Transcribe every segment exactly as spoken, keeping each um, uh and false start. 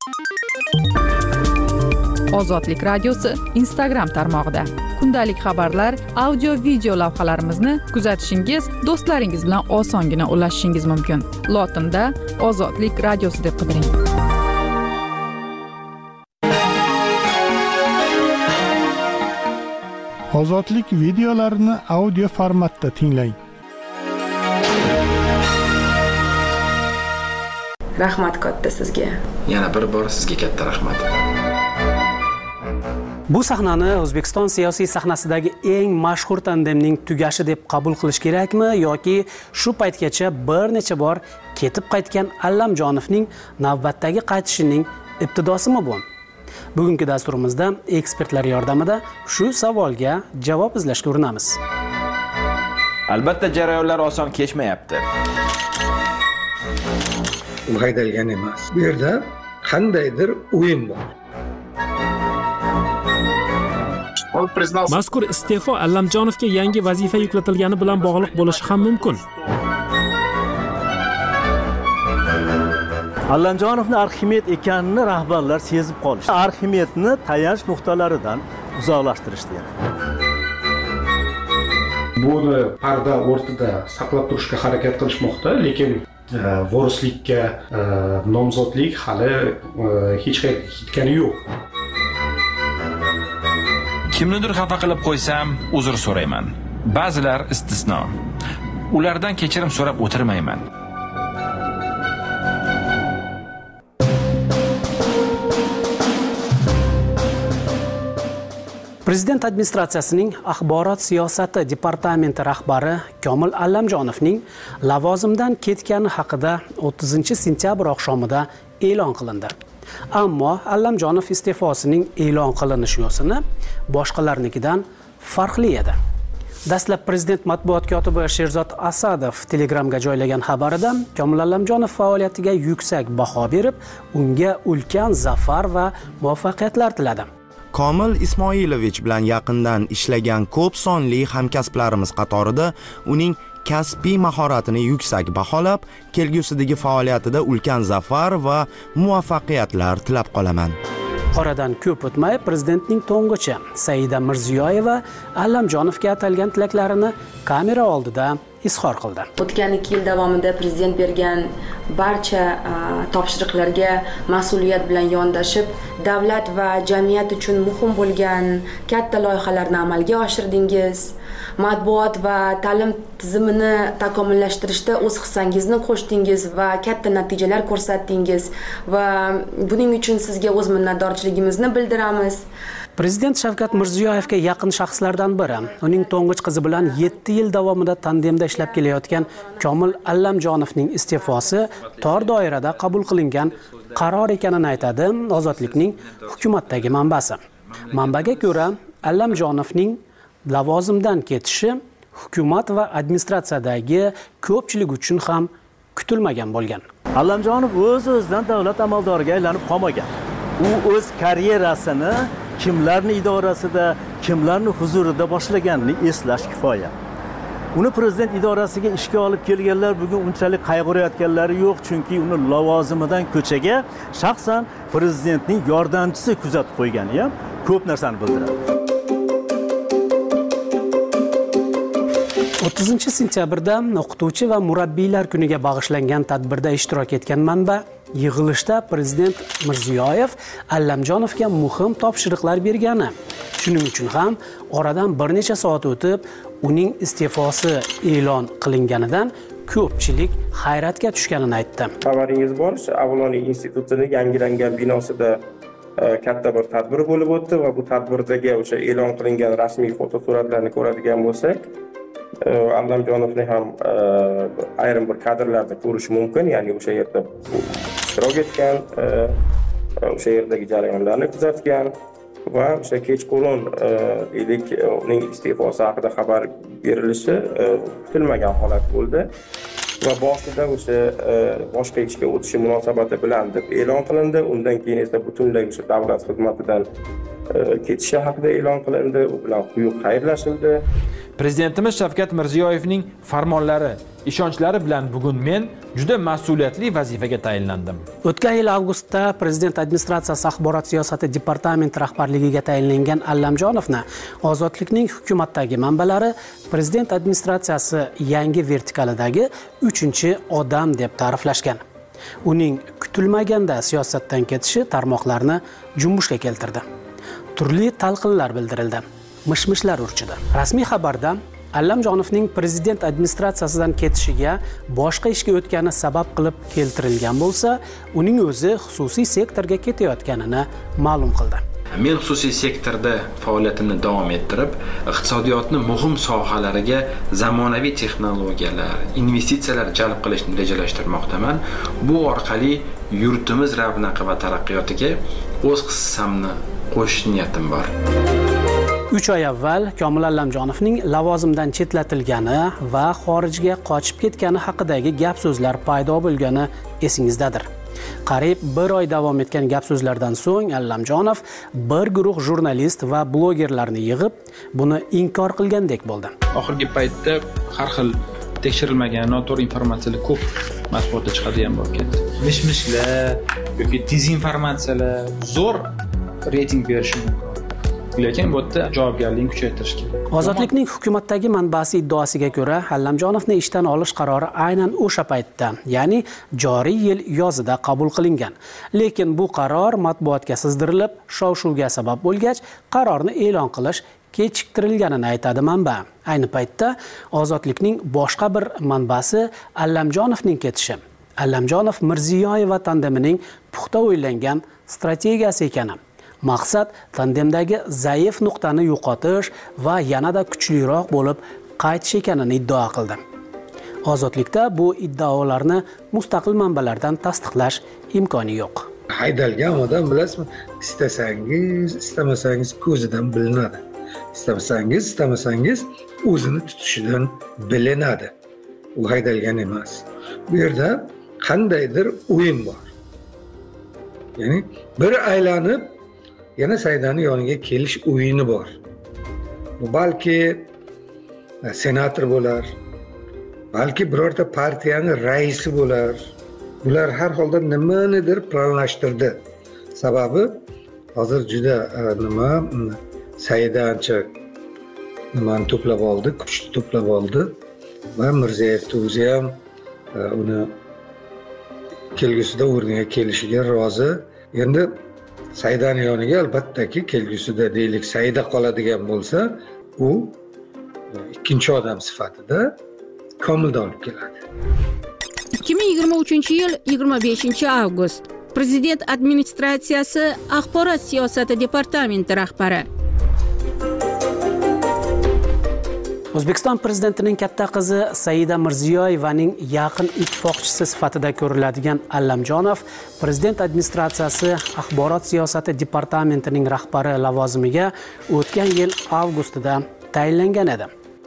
Ozodlik radiosi Instagram tarmog'ida kundalik xabarlar, audio, video lavhalarimizni kuzatishingiz, do'stlaringiz bilan osongina ulashishingiz mumkin. Lotinda Ozodlik radiosi deb qidiring. Ozodlik videolarini audio formatda tinglang. Rahmat katta sizga. Yana bir bor sizga katta rahmat. Bu sahnani O'zbekiston siyosiy sahnasidagi eng mashhur tandemning tugashi deb qabul qilish kerakmi yoki shu paytgacha bir necha bor ketib qaytgan Allamjonovning navbatdagi qaytishining ibtidosimi bu? Bugungi dasturimizda ekspertlar yordamida shu savolga javob izlashga urinamiz. Albatta jarayonlar oson kechmayapti. U haydalgan emas. Bu yerda qandaydir o'yin bor. Mazkur iste'fo Allamjonovga yangi vazifa yuklatilgani bilan bog'liq bo'lishi ham mumkin. Allamjonovning Arximed ekanini rahbarlar sezib qolishdi. Arximedni tayanch nuqtalaridan uzoqlashtirishdi. Buni parda o'rtada saqlab turishga harakat qilishmoqda, lekin vorislikka nomzodlik hali hech qayerga ketgani yo'q. Kimnidir xafa qilib qo'ysam, uzr so'rayman. Ba'zilar istisno. Ulardan kechirim so'rab o'tirmayman. Prezident administratsiyasining axborot siyosati departamenti rahbari Komil Allamjonovning lavozimdan ketgani haqida o'ttizinchi sentyabr oqshomida e'lon qilindi. Ammo Allamjonov iste'fosining e'lon qilinish yo'sini boshqalarnikidan farqli edi. Dastlab prezident matbuot kotibi Sherzod Asadov Telegramga joylagan xabarida Komil Allamjonov faoliyatiga yuksak baho berib, unga ulkan zafar va muvaffaqiyatlar tiladi. Komil Ismoilovich bilan yaqindan ishlagan ko'p sonli hamkasblarimiz qatorida uning kasbiy mahoratini yuksak baholab, kelgusidagi faoliyatida ulkan zafar va muvaffaqiyatlar tilab qolaman. Oradan ko'p o'tmay prezidentning to'ng'ichi Saida Mirziyoyeva Allamjonovga atalgan tilaklarini kamera oldida izhor qildi. O'tgan ikki yil davomida prezident bergan barcha topshiriqlarga mas'uliyat bilan yondashib, davlat va jamiyat uchun muhim bo'lgan katta loyihalarni amalga oshirdingiz. Matbuot va ta'lim tizimini takomillashtirishda o'z hissangizni qo'shdingiz va katta natijalar ko'rsatdingiz va buning uchun sizga o'z minnatdorchiligimizni bildiramiz. Prezident Shavkat Mirziyoyevga yaqin shaxslardan biri, uning to'ng'ich qizi bilan yetti yil davomida tandemda ishlab kelayotgan Komil Allamjonovning iste'fosi tor doirada qabul qilingan qaror ekanini aytadi Ozodlikning hukumatdagi manbasi. Manbaga ko'ra, Allamjonovning lavozimdan ketishi hukumat va administratsiyadagi ko'pchilik uchun ham kutilmagan bo'lgan. Allamjonov o'z-o'zidan davlat amaldoriga aylanib qolmagan. U o'z karyerasini kimlarning idorasida, kimlarning huzurida boshlaganini eslash kifoya. Uni prezident idorasiga ishga olib kelganlar bugun unchalik qayg'urayotganlari yo'q, chunki uni lavozimidan ko'chaga shaxsan prezidentning yordamchisi kuzatib qo'ygani ham ko'p narsani bildiradi. o'ttizinchi sentyabrda o'qituvchi va murabbiylar kuniga bag'ishlangan tadbirda ishtirok etgan manba yig'ilishda prezident Mirziyoyev Allamjonovga muhim topshiriqlar bergani, shuning uchun ham oradan bir necha soat o'tib uning iste'fosi e'lon qilinganidan ko'pchilik hayratga tushganini aytdi. Xabaringiz bor, Avloniy institutining yangilangan binosida katta bir tadbir bo'lib o'tdi va bu tadbirdagi o'sha e'lon qilingan rasmiy fotosuratlarni ko'radigan bo'lsak, Allamjonovni ham ayrim bir kadrlarda ko'rish mumkin, ya'ni o'sha yerda ishtirok etgan, o'sha yerdagi jarayonlarni kuzatgan va o'sha kechqurun deylik uning iste'fosi haqida xabar berilishi kutilmagan holat bo'ldi va boshida o'sha boshqa ishga o'tishi munosabati bilan deb e'lon qilindi. Undan keyin esa butunlay o'sha davlat xizmatidan ketishi haqida e'lon qilindi, u bilan quyuq xayrlashildi. Prezidentimiz Shavkat Mirziyoyevning farmonlari, ishonchlari bilan bugun men juda mas'uliyatli vazifaga tayinlandim. O'tgan yil avgustda Prezident administratsiyasi axborot siyosati departamenti rahbarligiga tayinlangan Allamjonovni Ozodlikning hukumatdagi manbalari Prezident administratsiyasi yangi vertikalidagi uchinchi odam deb ta'riflashgan. Uning kutilmaganda siyosatdan ketishi tarmoqlarni junbushga keltirdi. Turli talqinlar bildirildi. Mishmishlar urchidi. Rasmiy xabarda Allamjonovning prezident administratsiyasidan ketishiga boshqa ishga o'tgani sabab qilib keltirilgan bo'lsa, uning o'zi xususiy sektorga ketayotganini ma'lum qildi. Men xususiy sektorda faoliyatimni davom ettirib, iqtisodiyotni muhim sohalariga zamonaviy texnologiyalar, investitsiyalar jalb qilishni rejalashtirmoqdaman. Bu orqali yurtimiz ravnaqi va taraqqiyotiga o'z hissamni qo'shish niyatim bor. uch oy avval Komil Allamjonovning lavozimdan chetlatilgani va xorijga qochib ketgani haqidagi gap so'zlar paydo bo'lgani esingizdadir. Qariyb bir oy davom etgan gap so'zlardan so'ng Allamjonov bir guruh jurnalist va blogerlarni yig'ib, buni inkor qilgandek bo'ldi. Oxirgi paytda har xil tekshirilmagan noto'g'ri informatsiyalar ko'p matbuotda chiqadigan bo'lib ketdi. Mish-mishlar yoki dezinformatsiyalar zo'r reyting berishi mumkin. Lekin bu yerda javobgarlikni kuchaytirish kerak. Ozodlikning hukumatdagi manbasi iddaosiga ko'ra, Allamjonovni ishdan olish qarori aynan o'sha paytda, ya'ni joriy yil yozida qabul qilingan. Lekin bu qaror matbuotga sizdirilib, shov-shuvga sabab bo'lgach, qarorni e'lon qilish kechiktirilganini aytadi manba. Ayni paytda Ozodlikning boshqa bir manbasi Allamjonovning ketishi, Allamjonov Mirziyoyeva tandemining puxta o'ylangan strategiyasi ekani. Maqsad tandemdagi zaif nuqtani yo'qotish va yanada kuchliroq bo'lib qaytish ekanini iddao qildi. Ozodlikda bu iddaolarni mustaqil manbalardan tasdiqlash imkoni yo'q. Haydalgan odam bilasizmi, istasangiz, istamasangiz ko'zidan bilinadi. Istamasangiz, istamasangiz o'zini tutishidan bilinadi. U haydalgan emas. Bu yerda qandaydir o'yin bor. Ya'ni bir aylanib yana Saidani yoniga kelish o'yini bor. Bu balki senator bo'lar, balki birorta partiyaning raisi bo'lar. Bular har holda nimanidir planlashtirdi. Sababi hozir juda nima Saida ancha nimani to'plab oldi, kuchni to'plab oldi va Mirzayevni o'zi ham uni kelgusida o'rniga kelishiga rozi. Endi Saidani yoniga albattaki kelgusida deylik Saida qoladigan bo'lsa, u ikkinchi odam sifatida Komilni olib keladi. ikki ming yigirma uchinchi yil yigirma beshinchi avgust. Prezident administratsiyasi axborot siyosati departamenti rahbari. O'zbekiston prezidentining katta qizi Saida Mirziyoyevaning yaqin ittifoqchisi sifatida ko'riladigan Allamjonov prezident administratsiyasi axborot siyosati departamentining rahbari lavozimiga o'tgan yil avgustida tayinlangan edi.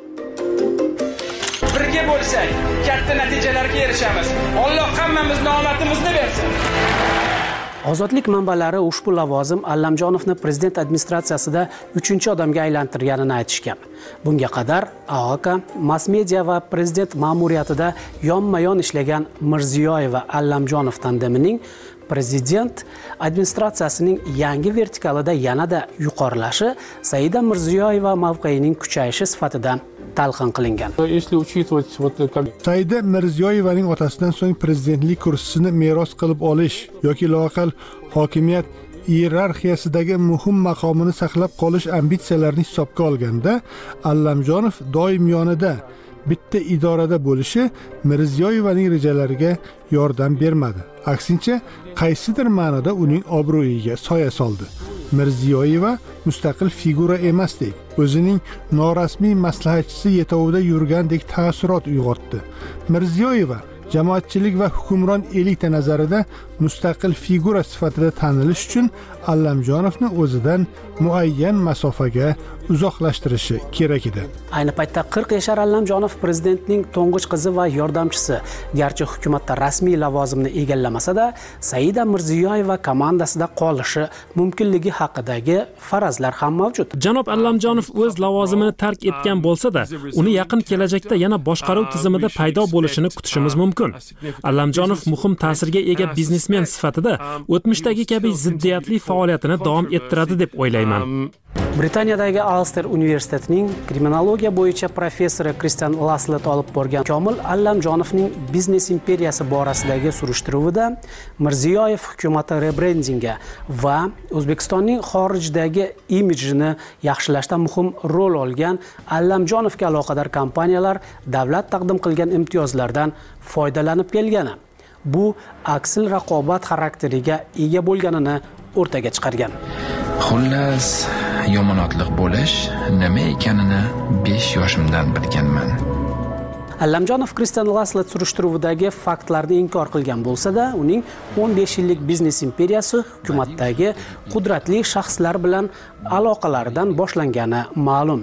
Birga bo'lsak, katta natijalarga erishamiz. Alloh hammamizning omadimizni bersin. Ozodlik manbalari ushbu lavozim Allamjonovni prezident administratsiyasida uchinchi odamga aylantirganini aytishgan. Bunga qadar A O K, mass media va prezident ma'muriyatida yonma-yon ishlagan Mirziyoyeva Allamjonov tandemining prezident administratsiyasining yangi vertikalida yanada yuqorilashi Saida Mirziyoyeva mavqeyining kuchayishi sifatida talqin qilingan. Saida Mirziyoyevaning otasidan so'ng prezidentlik kursisini meros qilib olish yoki loaqal hokimiyat iyerarxiyasidagi muhim maqomini saqlab qolish ambitsiyalarini hisobga olganda, Allamjonov doim yonida bitta idorada bo'lishi Mirziyoyevaning rejalariga yordam bermadi. Aksincha, qaysidir ma'noda uning obro'yiga soya soldi. Mirziyoyeva mustaqil figura emasdek, o'zining norasmiy maslahatchisi yetovida yurgandek ta'ssurot uyg'otdi. Mirziyoyeva jamoatchilik va hukmron elita nazarida mustaqil figura sifatida tanilish uchun Allamjonovni o'zidan muayyan masofaga uzoqlashtirishi kerak edi. Ayni paytda qirq yashar Allamjonov prezidentning to'ng'ich qizi va yordamchisi. Garchi hukumatda rasmiy lavozimni egallamasa-da, Saida Mirziyoyeva komandasida qolishi mumkinligi haqidagi farazlar ham mavjud. Janob Allamjonov o'z lavozimini tark etgan bo'lsa-da, uni yaqin kelajakda yana boshqaruv tizimida paydo bo'lishini kutishimiz mumkin. Allamjonov muhim ta'sirga ega biznesmen sifatida o'tmishdagi kabi ziddiyatli faoliyatini davom ettiradi deb o'ylayman. Britaniyadagi Ulster universitetining kriminologiya bo'yicha professori Kristian Laslet olib borgan Komil Allamjonovning biznes imperiyasi borasidagi surishtiruvida Mirziyoyev hukumati rebrendinga va O'zbekistonning xorijdagi imijini yaxshilashda muhim rol olgan Allamjonovga aloqador kompaniyalar davlat taqdim qilgan imtiyozlardan foydalanib kelgani, bu aksil raqobat xarakteriga ega bo'lganini o'rtaga chiqargan. Xullas, yomonotliq bo'lish nima ekanini besh yoshimdan bilganman. Allamjonov Kristian Laslet surishtiruvidagi faktlarni inkor qilgan bo'lsa-da, uning o'n besh yillik biznes imperiyasi hukumatdagi qudratli shaxslar bilan aloqalaridan boshlangani ma'lum.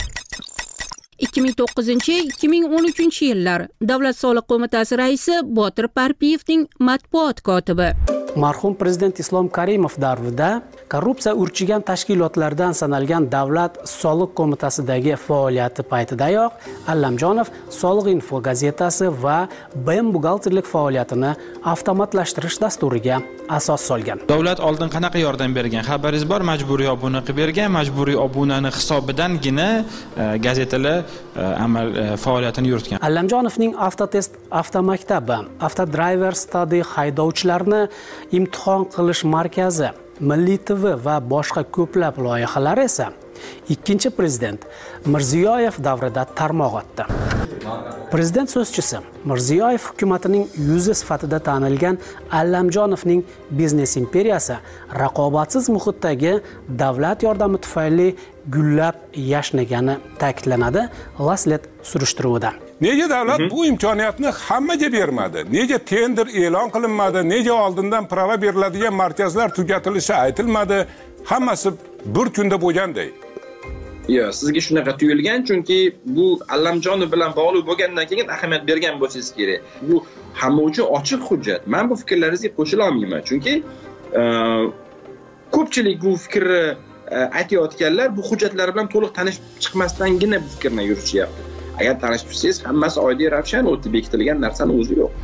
ikki ming to'qqizinchi - ikki ming o'n uchinchi yillar Davlat soliq qo'mitasi raisi Botir Parpiyevning matbuot kotibi. Marhum prezident Islom Karimov davrida korrupsiya urchigan tashkilotlardan sanalgan Davlat soliq qo'mitasidagi faoliyati paytidayoq Allamjonov Soliq info gazetasi va B M buxgalterlik faoliyatini avtomatlashtirish dasturiga asos solgan. Davlat oldin qanaqa yordam bergan? Xabaringiz bor, majburiy obuna qilib bergan, majburiy obunani hisobidangina gazetalar amal faoliyatini yuritgan. Allamjonovning Avtotest avtomaktabi, Avtodriver Study haydovchilarni imtihon qilish markazi, Milliy T V va boshqa ko'plab loyihalar esa ikkinchi prezident Mirziyoyev davrida tarmoq otdi. Prezident so'zchisi Mirziyoyev hukumatining yuzi sifatida tanilgan Allamjonovning biznes imperiyasi raqobatsiz muhitdagi davlat yordami tufayli gullab yashnagani ta'kidlanadi Laslet surishtiruvida. Nega davlat bu imkoniyatni hammaga bermadi? Nega tender e'lon qilinmadi? Nega oldindan prava beriladigan markazlar tugatilishi aytilmadi? Hammasi bir kunda bo'lganday. Yo, sizga shunaqa tuyulgan, chunki bu Allamjonov bilan bog'liq bo'lgandan keyin ahamiyat bergan bo'lsangiz kerak. Bu hamma uchun ochiq hujjat. Men bu fikrlaringizga qo'shila olmayman, chunki ko'pchilik bu fikrni aytayotganlar bu hujjatlar bilan to'liq tanishib chiqmasdangina bu fikrni yurishyapti. Agar tanishib tursangiz, hammasi oddiy ravshan o'tib bekitilgan narsani o'zi yo'q.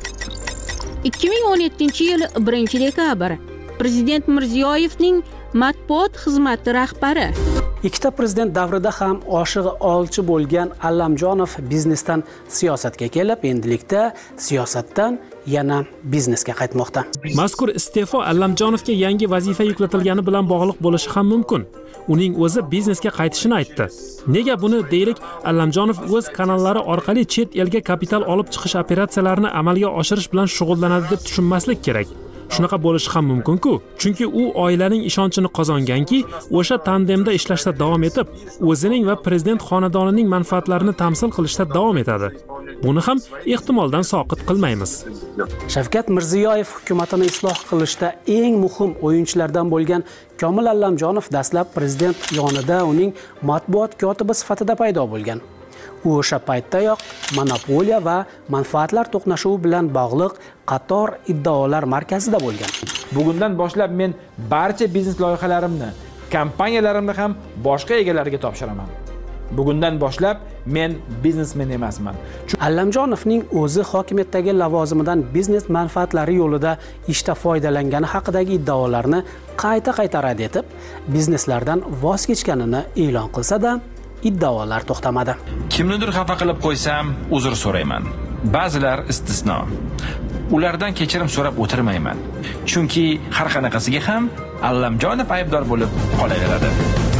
ikki ming o'n yettinchi yil birinchi dekabr Prezident Mirziyoyevning matbuot xizmati rahbari. Ikkita prezident davrida ham oshig'i olchi bo'lgan Allamjonov biznesdan siyosatga kelib, endilikda siyosatdan yana biznesga qaytmoqda. Mazkur iste'fo Allamjonovga yangi vazifa yuklatilgani bilan bog'liq bo'lishi ham mumkin. Uning o'zi biznesga qaytishini aytdi. Nega buni deylik, Allamjonov o'z kanallari orqali chet elga kapital olib chiqish operatsiyalarini amalga oshirish bilan shug'ullanadi deb tushunmaslik kerak. Shunaqa bo'lishi ham mumkin-ku, chunki u oilaning ishonchini qozonganki, o'sha tandemda ishlashda davom etib, o'zining va prezident xonadonining manfaatlarini tamsil qilishda davom etadi. Buni ham ehtimoldan soqit qilmaymiz. Shavkat Mirziyoyev hukumatini isloh qilishda eng muhim o'yinchilardan bo'lgan Komil Allamjonov dastlab prezident yonida uning matbuot kotibi sifatida paydo bo'lgan. U o'sha paytdayoq monopoliya va manfaatlar to'qnashuvi bilan bog'liq qator iddaolar markazida bo'lgan. Bugundan boshlab men barcha biznes loyihalarimni, kompaniyalarimni ham boshqa egalariga topshiraman. Bugundan boshlab men biznesmen emasman. Allamjonovning o'zi hokimiyatdagi lavozimidan biznes manfaatlari yo'lida ishda foydalangani haqidagi iddaolarni qayta-qayta rad etib, bizneslardan voz kechganini e'lon qilsa-da, iddaolar to'xtamadi. Kimnidir xafa qilib qo'ysam, uzr so'rayman. Ba'zilar istisno. Ulardan kechirim so'rab o'tirmayman. Chunki har qanaqasiga ham Allamjonov aybdor bo'lib qolaveradi.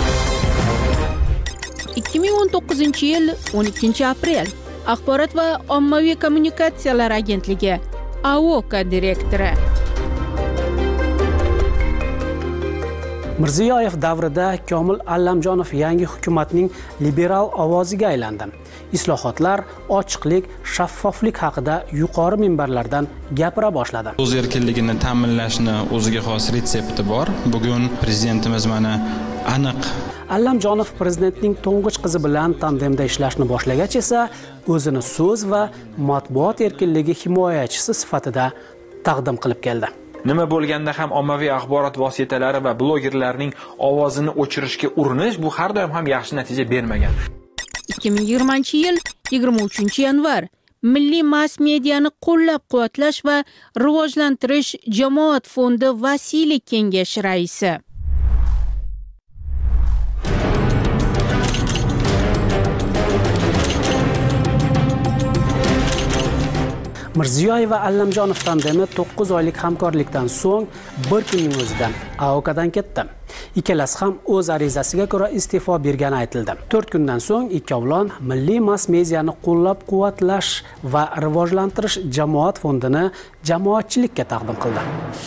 ikki ming o'n to'qqizinchi yil o'n ikkinchi aprel Axborot va ommaviy kommunikatsiyalar agentligi A O K direktori. Mirziyoyev davrida Komil Allamjonov yangi hukumatning liberal ovoziga aylandi. Islohotlar, ochiqlik, shaffoflik haqida yuqori minbarlardan gapira boshladi. O'z erkinligini ta'minlashni o'ziga xos retsepti bor. Bugun prezidentimiz mana aniq. Allamjonov prezidentning to'ng'ich qizi bilan tandemda ishlashni boshlagach esa o'zini so'z va matbuot erkinligi himoyachisi sifatida taqdim qilib keldi. Nima bo'lganda ham ommaviy axborot vositalari va blogerlarning ovozini o'chirishga urinish bu har doim ham yaxshi natija bermagan. ikki ming yigirmanchi yil yigirma uchinchi yanvar Milliy mass mediani qo'llab-quvvatlash va rivojlantirish jamoat fondi vasiylik kengashi raisi. Mirziyoyev va Allamjonov tandemi to'qqiz oylik hamkorlikdan so'ng bir kunning o'zida A O K'dan ketdi. Ikkalasi ham o'z arizasiga ko'ra iste'fo bergani aytildi. to'rt kundan so'ng ikkovlon Milliy mass mediani qo'llab-quvvatlash va rivojlantirish jamoat fondini jamoatchilikka taqdim qildi.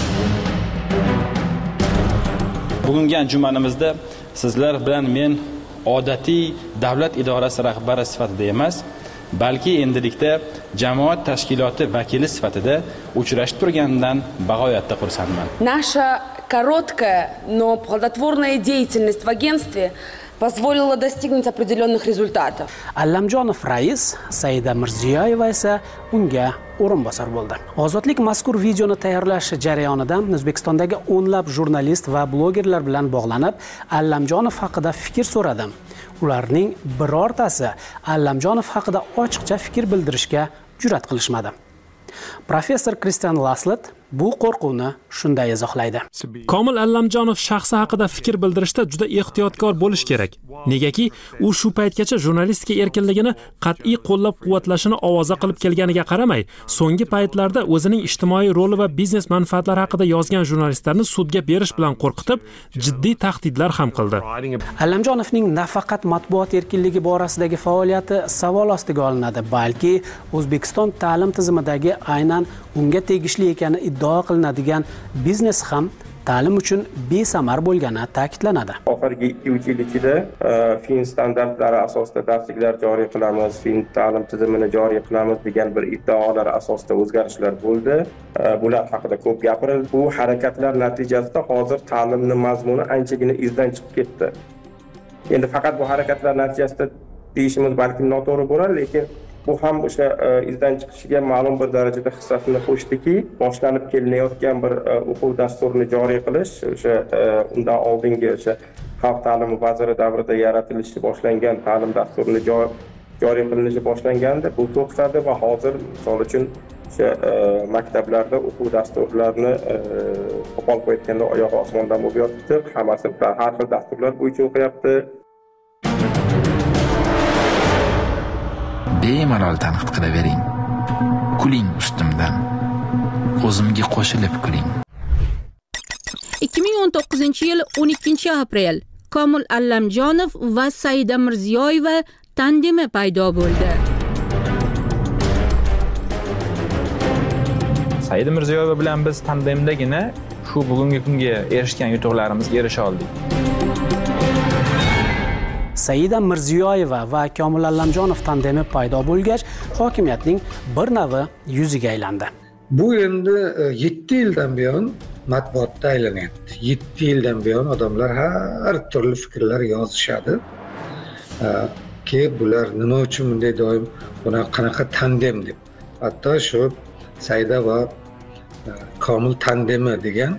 Bugungi anjumanimizda sizlar bilan men odatiy davlat idorasi rahbari sifatida emas, balki endilikda jamoat tashkiloti vakili sifatida uchrashib turganidan bag'oyatda xursandman. Наша короткая, но плодотворная деятельность в агентстве позволила достигнуть определенных результатов. Allamjonov rais, Saida Mirziyoyeva esa unga o'rinbosar bo'ldi. Ozodlik mazkur videoni tayyorlash jarayonida O'zbekistondagi o'nlab jurnalist va blogerlar bilan bog'lanib, Allamjonov haqida fikr so'radim. Ularning birortasi Allamjonov haqida ochiqcha fikr bildirishga jur'at qilishmadi. Professor Kristian Laslet bu qo'rquvni shunday izohlaydi. Komil Allamjonov shaxsi haqida fikr bildirishda juda ehtiyotkor bo'lish kerak. Negaki, u shu paytgacha jurnalistika erkinligini qat'iy qo'llab-quvvatlashini ovoza qilib kelganiga qaramay, so'nggi paytlarda o'zining ijtimoiy roli va biznes manfaatlari haqida yozgan jurnalistlarni sudga berish bilan qo'rqitib, jiddiy tahdidlar ham qildi. Allamjonovning nafaqat matbuot erkinligi borasidagi faoliyati savol ostiga olinadi, balki O'zbekiston ta'lim tizimidagi aynan unga tegishli ekani iddao qilinadigan biznes ham ta'lim uchun besamar bo'lgani ta'kidlanadi. Oxirgi ikki uch yil ichida fin standartlari asosida darsliklar joriy qilamiz, fin ta'lim tizimini joriy qilamiz degan bir iddaolar asosida o'zgarishlar bo'ldi. Bular haqida ko'p gapirildi. Bu harakatlar natijasida hozir ta'limning mazmuni anchagina izdan chiqib ketdi. Endi faqat bu harakatlar natijasida deyishimiz balki noto'g'ri bo'lar, lekin bu ham o'sha izdan chiqishiga ma'lum bir darajada hissasini qo'shdiki, boshlanib kelinayotgan bir o'quv dasturini joriy qilish, o'sha undan oldingi o'sha xalq ta'limi vaziri davrida yaratilishi boshlangan ta'lim dasturini joriy qilinishi boshlanganda bu to'xtadi va hozir misol uchun o'sha maktablarda o'quv dasturlarini qo'pol qo'yayotganda oyog'i osmondan bo'lib yotibdi, hammasi har xil dasturlar bo'yicha o'qiyapti. Bemalol tanqid qilavering. Kuling ustimdan. O'zimga qo'shilib kuling. ikki ming o'n to'qqizinchi yil o'n ikkinchi aprel Komil Allamjonov va Saida Mirziyoyeva tandemi paydo bo'ldi. Saida Mirziyoyeva bilan biz tandemdagina shu bugungi kunga erishgan yutuqlarimizga erisha oldik. Saida Mirziyoyeva va Komil Allamjonov tandemi paydo bo'lgach, hokimiyatning bir navi yuziga aylandi. Bu endi yetti yildan buyon matbuotda aylanyapti. yetti yildan buyon odamlar har turli fikrlar yozishadi. Ki bular nima uchun bunday doim buni qanaqa tandem deb. Hatto shu Saida va Komil tandemi degan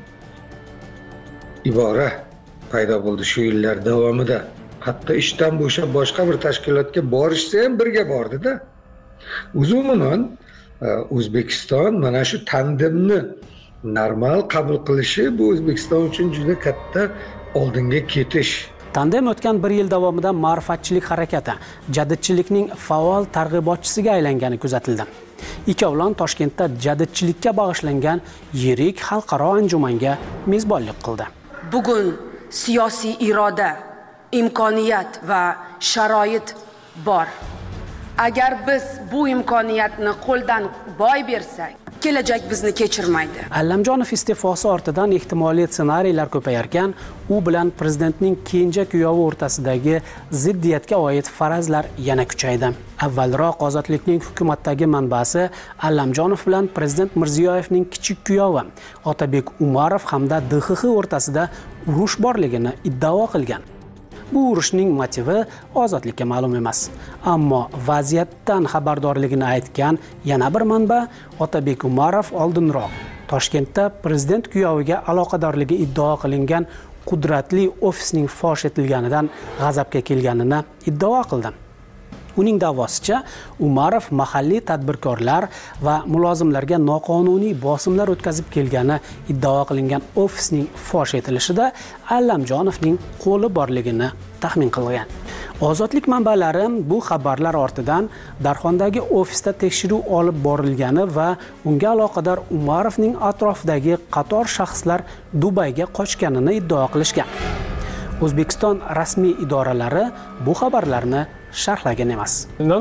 ibora paydo bo'ldi shu yillar davomida. Hatto ishdan bo'shab boshqa bir tashkilotga borishsa ham birga bordi-da. Umuman O'zbekiston mana shu tandemni normal qabul qilishi bu O'zbekiston uchun juda katta oldinga ketish. Tandem o'tgan bir yil davomida ma'rifatchilik harakati, jadidchilikning faol targ'ibotchisiga aylangani kuzatildi. Ikkovlon Toshkentda jadidchilikka bag'ishlangan yirik xalqaro anjumanga mezbonlik qildi. Bugun siyosiy iroda, imkoniyat va sharoit bor. Agar biz bu imkoniyatni qo'ldan boy bersak, kelajak bizni kechirmaydi. Allamjonov iste'fosi ortidan ehtimoliy ssenariylar ko'payarkan, u bilan prezidentning kenja kuyovi o'rtasidagi ziddiyatga oid farazlar yana kuchaydi. Avvalroq Ozodlikning hukumatdagi manbasi Allamjonov bilan prezident Mirziyoyevning kichik kuyovi Otabek Umarov hamda D X X o'rtasida urush borligini iddao qilgan. Bu urushning motivi Ozodlikka ma'lum emas. Ammo vaziyatdan xabardorligini aytgan yana bir manba Otabek Umarov oldinroq Toshkentda prezident kuyoviga aloqadorligi iddao qilingan qudratli ofisning fosh etilganidan g'azabga kelganini iddao qildi. Uning da'vosicha, Umarov mahalliy tadbirkorlar va mulozimlarga noqonuniy bosimlar o'tkazib kelgani iddao qilingan ofisning fosh etilishida Allamjonovning qo'li borligini taxmin qilgan. Ozodlik manbalari bu xabarlar ortidan Darxondagi ofisda tekshiruv olib borilgani va unga aloqador Umarovning atrofidagi qator shaxslar Dubayga qochganini iddao qilishgan. O'zbekiston rasmiy idoralari bu xabarlarni sharhlagan emas.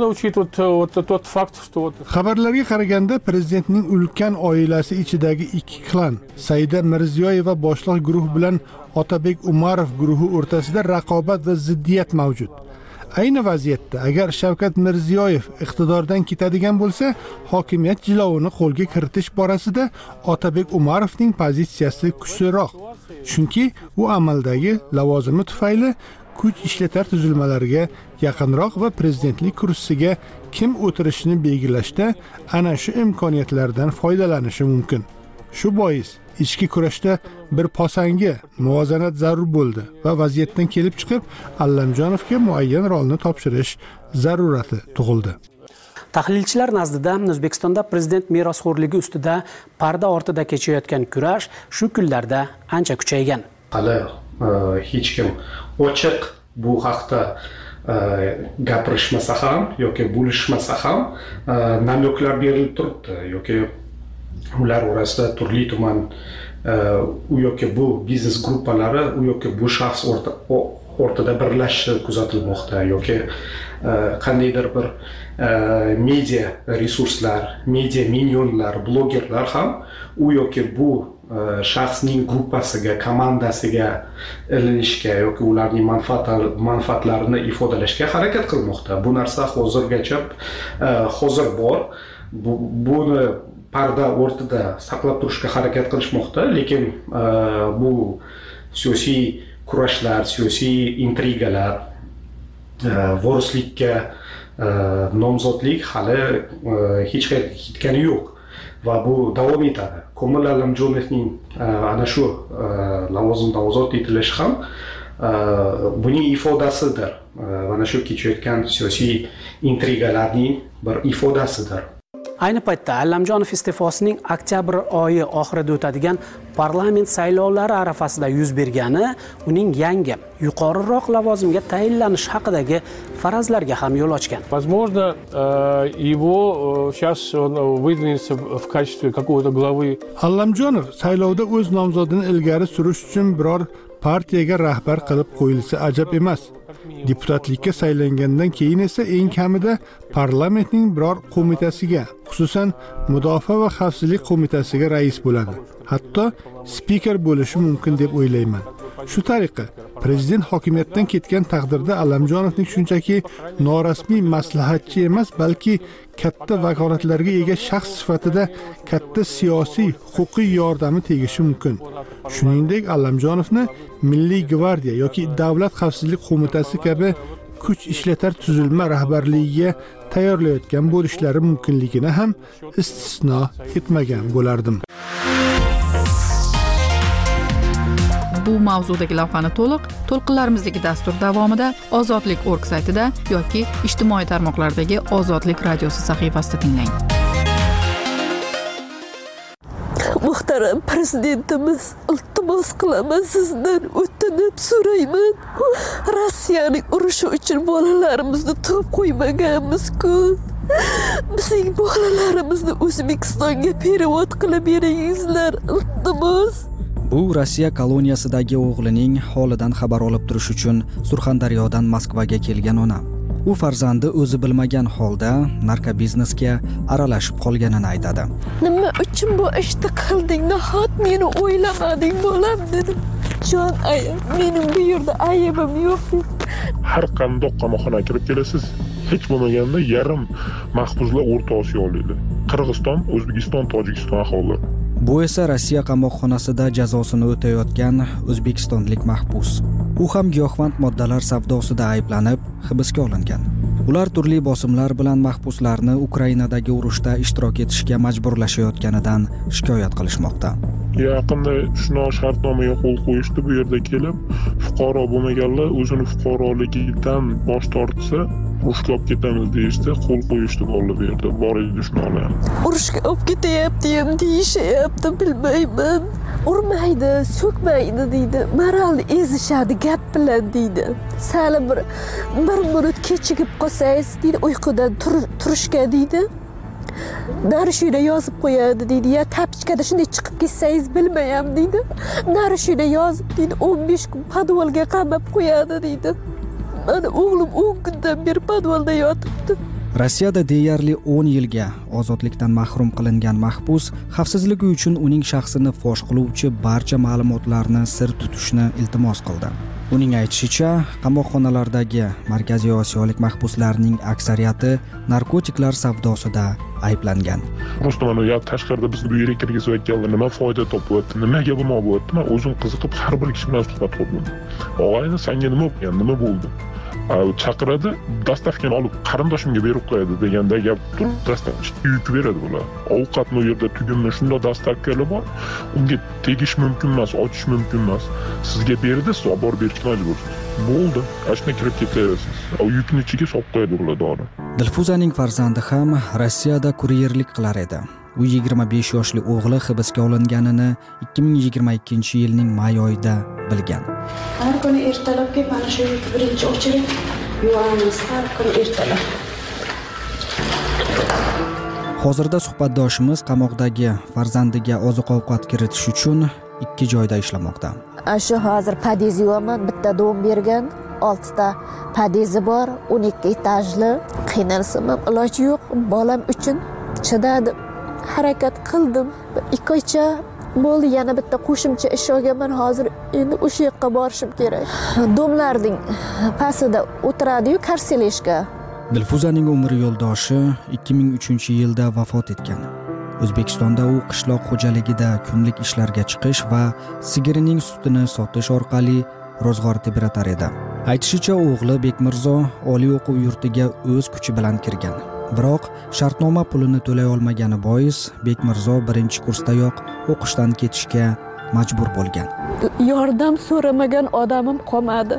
Xabarlarga qaraganda prezidentning ulkan oilasi ichidagi ikki klan Saida Mirziyoyeva boshliq guruh bilan Otabek Umarov guruhi o'rtasida raqobat va ziddiyat mavjud. Ayni vaziyatda agar Shavkat Mirziyoyev iqtidordan ketadigan bo'lsa, hokimiyat jilovini qo'lga kiritish borasida Otabek Umarovning pozitsiyasi kuchliroq. Chunki u amaldagi lavozimi tufayli kuch ishlatar tuzilmalariga yaqinroq va prezidentlik kursisiga kim o'tirishini belgilashda ana shu imkoniyatlardan foydalanishi mumkin. Shu bois ichki kurashda bir posanga muvozanat zarur bo'ldi va vaziyatdan kelib chiqib Allamjonovga muayyan rolni topshirish zarurati tug'ildi. Tahlilchilar nazdida O'zbekistonda prezident merosxo'rligi ustida parda ortida kechayotgan kurash shu kunlarda ancha kuchaygan. Hali hech kim ochiq bu haqda gapirishmasa ham yoki bo'lishmasa ham namyoklar berilib turibdi yoki ular orasida turli tuman u yoki bu biznes gruppalari u yoki bu shaxs o'rtada birlashishi kuzatilmoqda yoki qandaydir bir media resurslar, media minyonlar, blogerlar ham u yoki bu shaxsning gruppasiga, komandasiga ilinishga yoki ularning manfaatlarini ifodalashga harakat qilmoqda. Bu narsa hozirgacha hozir bor. Buni parda o'rtada saqlab turishga harakat qilishmoqda, lekin bu siyosiy kurashlar, siyosiy intrigalar, vorislikka nomzodlik hali hech qayerga ketgani yo'q va bu davom etadi. Komil Allamjonovning ana shu lavozimdan ozod etilishi ham buning ifodasidir. Mana shu kechayotgan siyosiy intrigalarning bir ifodasidir. Ayni paytda Allamjonov iste'fosining oktyabr oyi oxirida o'tadigan parlament saylovlari arafasida yuz bergani uning yangi, yuqoriroq lavozimga tayinlanish haqidagi farazlarga ham yo'l ochgan. Возможно, его сейчас он выдвинется в качестве какого-то главы. Allamjonov saylovda o'z nomzodini ilgari surish uchun biror partiyaga rahbar qilib qo'yilsa ajab emas. Deputatlikka saylangandan keyin esa eng kamida parlamentning biror qo'mitasiga, xususan Mudofaa va xavfsizlik qo'mitasiga rais bo'ladi. Hatto spiker bo'lishi mumkin deb o'ylayman. Shu tariqa prezident hokimiyatdan ketgan taqdirda Allamjonovning shunchaki norasmiy maslahatchi emas, balki katta vakolatlarga ega shaxs sifatida katta siyosiy, huquqiy yordami tegishi mumkin. Shuningdek, Allamjonovni Milliy gvardiya yoki Davlat xavfsizlik qo'mitasi kabi kuch ishlatar tuzilma rahbarligiga tayyorlayotgan bo'lishlari mumkinligini ham istisno etmagan bo'lardim. Bu mavzudagi lavhani to'liq to'lqinlarimizdagi dastur davomida Ozodlik nokta org saytida yoki ijtimoiy tarmoqlardagi Ozodlik radiosi sahifasida tinglang. Muhtaram prezidentimiz, iltimos qilaman sizdan, o'tinib so'rayman. Rossiyaning urushi uchun bolalarimizni tug'ib qo'ymaganmiz-ku. Bizning bolalarimizni O'zbekistonga perevod qilib beringizlar, iltimos. U Rossiya koloniyasidagi o'g'lining holidan xabar olib turish uchun Surxondaryodan Moskvaga kelgan ona. u farzandi o'zi bilmagan holda narkobiznesga aralashib qolganini aytadi. Nima uchun bu ishni qilding? Nahot meni o'ylamading bolam dedim. Jon ayam, mening bu yerda aybim yo'q. Har qanday qamoqxonaga kirib kelasiz, hech bo'lmaganda yarim mahbuslar O'rta Osiyoliklar. Qirg'iziston, O'zbekiston, Tojikiston aholi. Bu esa Rossiya qamoqxonasida jazosini o'tayotgan o'zbekistonlik mahbus. U ham giyohvand moddalar savdosida ayblanib hibsga olingan. Ular turli bosimlar bilan mahbuslarni Ukrainadagi urushda ishtirok etishga majburlashayotganidan shikoyat qilishmoqda. Yaqinda shunday shartnomaga qo'l qo'yishdi, bu yerda kelib, fuqaro bo'lmaganlar o'zini fuqaroligidan bosh tortsa, urushga olib ketamiz deyishdi, qo'l qo'yishdi bolalar bu yerda. Boringlar shuni olamiz. Urushga olib ketyapti ham deyishyapti, bilmayman. Urmaydi, so'kmaydi deydi. Moralni ezishadi gap bilan deydi. Sal bir bir minut kechikib qolsangiz deydi, uyqudan turishga deydi. Narishida yozib qo'yadi deydi. Ya tapichkada shunday chiqib ketsangiz bilmayam deydi. Narishida yozib deydi, o'n besh kun podvolga qamab qo'yadi deydi. Mana o'g'lim o'n kundan beri podvolda yotibdi. Rossiyada deyarli o'n yilga ozodlikdan mahrum qilingan mahbus xavfsizligi uchun uning shaxsini fosh qiluvchi barcha ma'lumotlarni sir tutishni iltimos qildi. Uning aytishicha, qamoqxonalardagi Markaziy Osiyolik mahbuslarning aksariyati narkotiklar savdosida ayblangan. Rustam ya tashqarida bizni bu yerga kirgizayotganlar nima foyda topyapti, nimaga bu bo'lyapti? Men o'zim qiziqib har bir kishi bilan suhbat qurdim. Og'ayni senga nima bo'lgan, nima bo'ldi? Chaqiradi, dastavkani olib qarindoshimga berib qo'yadi deganda gap turib dastavka yuk beradi bular. Ovqatni u yerda tugunni shunda dastavkalar bor. Unga tegish mumkin emas, ochish mumkin emas. Sizga berdi, siz olib borib berishga majbursiz. Bo'ldi, ashna kirib ketaverasiz. U yukni ichiga solib qo'yadi ular dori. Dilfuzaning farzandi ham Rossiyada kuryerlik qilar edi. U yigirma besh yoshli o'g'li hibsga olinganini ikki ming yigirma ikkinchi yilning may oyida bilgan. Har kuni ertalabki mana shu birinchi o'chirib yuvamiz, har kuni ertalab. Hozirda suhbatdoshimiz qamoqdagi farzandiga oziq-ovqat kiritish uchun ikki joyda ishlamoqda. Shu hozir podez yuvaman, bitta dom bergan, oltita podezi bor, o'n ikki etajli. Qiynalsam ham iloji yo'q, bolam uchun chidadim. Harakat qildim. ikki oycha bo'ldi, yana bitta qo'shimcha ish olganman. Hozir endi o'sha yoqqa borishim kerak. Domlarning pastida o'tiradi-yu, karseleshka. Dilfuzaning umr yo'ldoshi ikki ming uchinchi yilda vafot etgan. O'zbekistonda u qishloq xo'jaligida kunlik ishlarga chiqish va sigirining sutini sotish orqali ro'zg'or tebratar edi. Aytishicha, o'g'li Bekmirzo oliy o'quv yurtiga o'z kuchi bilan kirgan. Biroq shartnoma pulini to'lay olmagani bois Bekmirzo birinchi kursdayoq o'qishdan ketishga majbur bo'lgan. Yordam so'ramagan odamim qolmadi.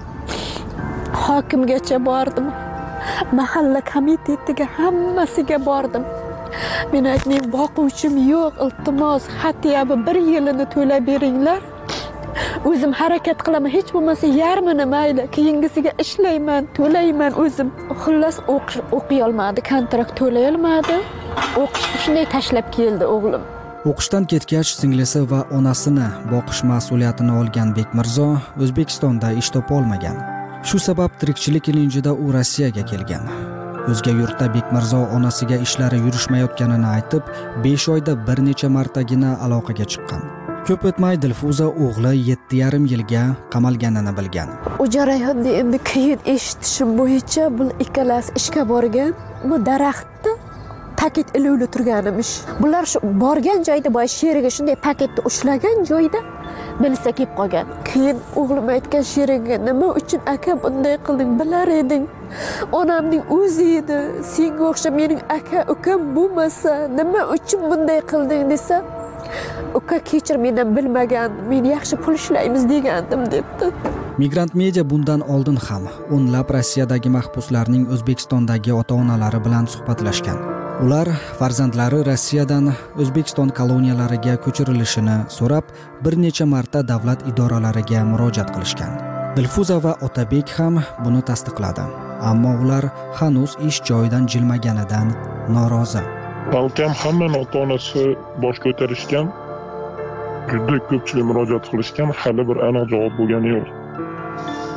Hokimgacha bordim. Mahalla komitetiga hammasiga bordim. Men aytdim, boquvchim yo'q, iltimos, xatiyabi bir yilini to'lab beringlar. O'zim harakat qilaman, hech bo'lmasa yarmini mayli, keyingisiga ishlayman, to'layman o'zim. Xullas o'qiy olmadi, kontrakt to'lay olmadi. O'qishni shunday tashlab keldi o'g'lim. O'qishdan ketgach, singlisi va onasini boqish mas'uliyatini olgan Bekmirzo O'zbekistonda ish topa olmagan. Shu sabab tirikchilik ilinjida u Rossiyaga kelgan. O'zga yurtda Bekmirzo onasiga ishlari yurishmayotganini aytib, besh oyda bir necha martagina aloqaga chiqqan. Ko'p o'tmay Dilfuza o'g'li yetti yarim yilga qamalganini bilgan. U jarayonda endi keyin eshitishim bo'yicha bu ikkalasi ishga borgan. Bu daraxtda paket iluvli turganimish. Bular shu borgan joyda boy sheriga shunday paketni ushlagan joyda bilsa kelib qolgan. Keyin o'g'lim aytgan sheriga, nima uchun aka bunday qilding, bilar eding. Onamning o'zi edi. Senga o'xshab mening aka ukam bo'lmasa, nima uchun bunday qilding desa, uka kechir, mendan bilmagan, men yaxshi pul ishlaymiz degandim debdi. Migrant Media bundan oldin ham o'nlab Rossiyadagi mahbuslarning O'zbekistondagi ota-onalari bilan suhbatlashgan. Ular farzandlari Rossiyadan O'zbekiston koloniyalariga ko'chirilishini so'rab, bir necha marta davlat idoralariga murojaat qilishgan. Dilfuza va Otabek ham buni tasdiqladi. Ammo ular hanuz ish joyidan jilmaganidan norozi. Balkim hamma ota-onasi bosh ko'tarishgan, juda ko'pchilik murojaat qilishgan, hali bir aniq javob bo'lgani yo'q.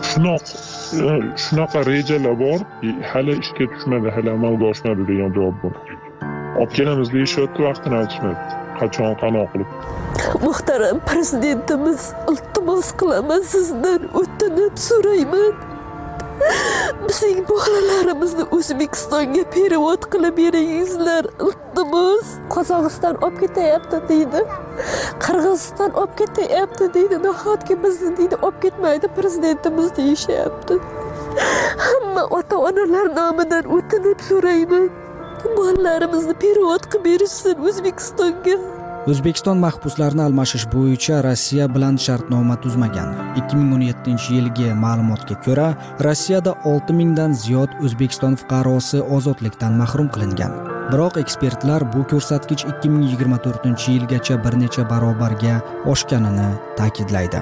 shunaqa shunaqa rejalar bor, hali ishga tushmadi, hali amalga oshmadi degan javob bor. Olib kelamiz deyishyapti, vaqtini aytishmadi. Qachon qanoq qilib. Muhtaram prezidentimiz, iltimos qilaman sizdan, o'tinib so'rayman. Bizning bolalarimizni O'zbekistonga perevod qilib beringizlar, iltimos. Qozog'iston olib ketyapti deydi. Qirg'iziston olib ketyapti deydi. Nahotki bizni deydi olib ketmaydi prezidentimiz deyishyapti. Hamma ota-onalar nomidan o'tinib so'rayman. Bolalarimizni perevod qilib berishsin O'zbekistonga. O'zbekiston mahbuslarni almashish bo'yicha Rossiya bilan shartnoma tuzmagan. ikki ming o'n yettinchi yilgi ma'lumotga ko'ra, Rossiyada olti mingdan ziyod O'zbekiston fuqarosi ozodlikdan mahrum qilingan. Biroq ekspertlar bu ko'rsatkich ikki ming yigirma to'rtinchi yilgacha bir necha barobarga oshganini ta'kidlaydi.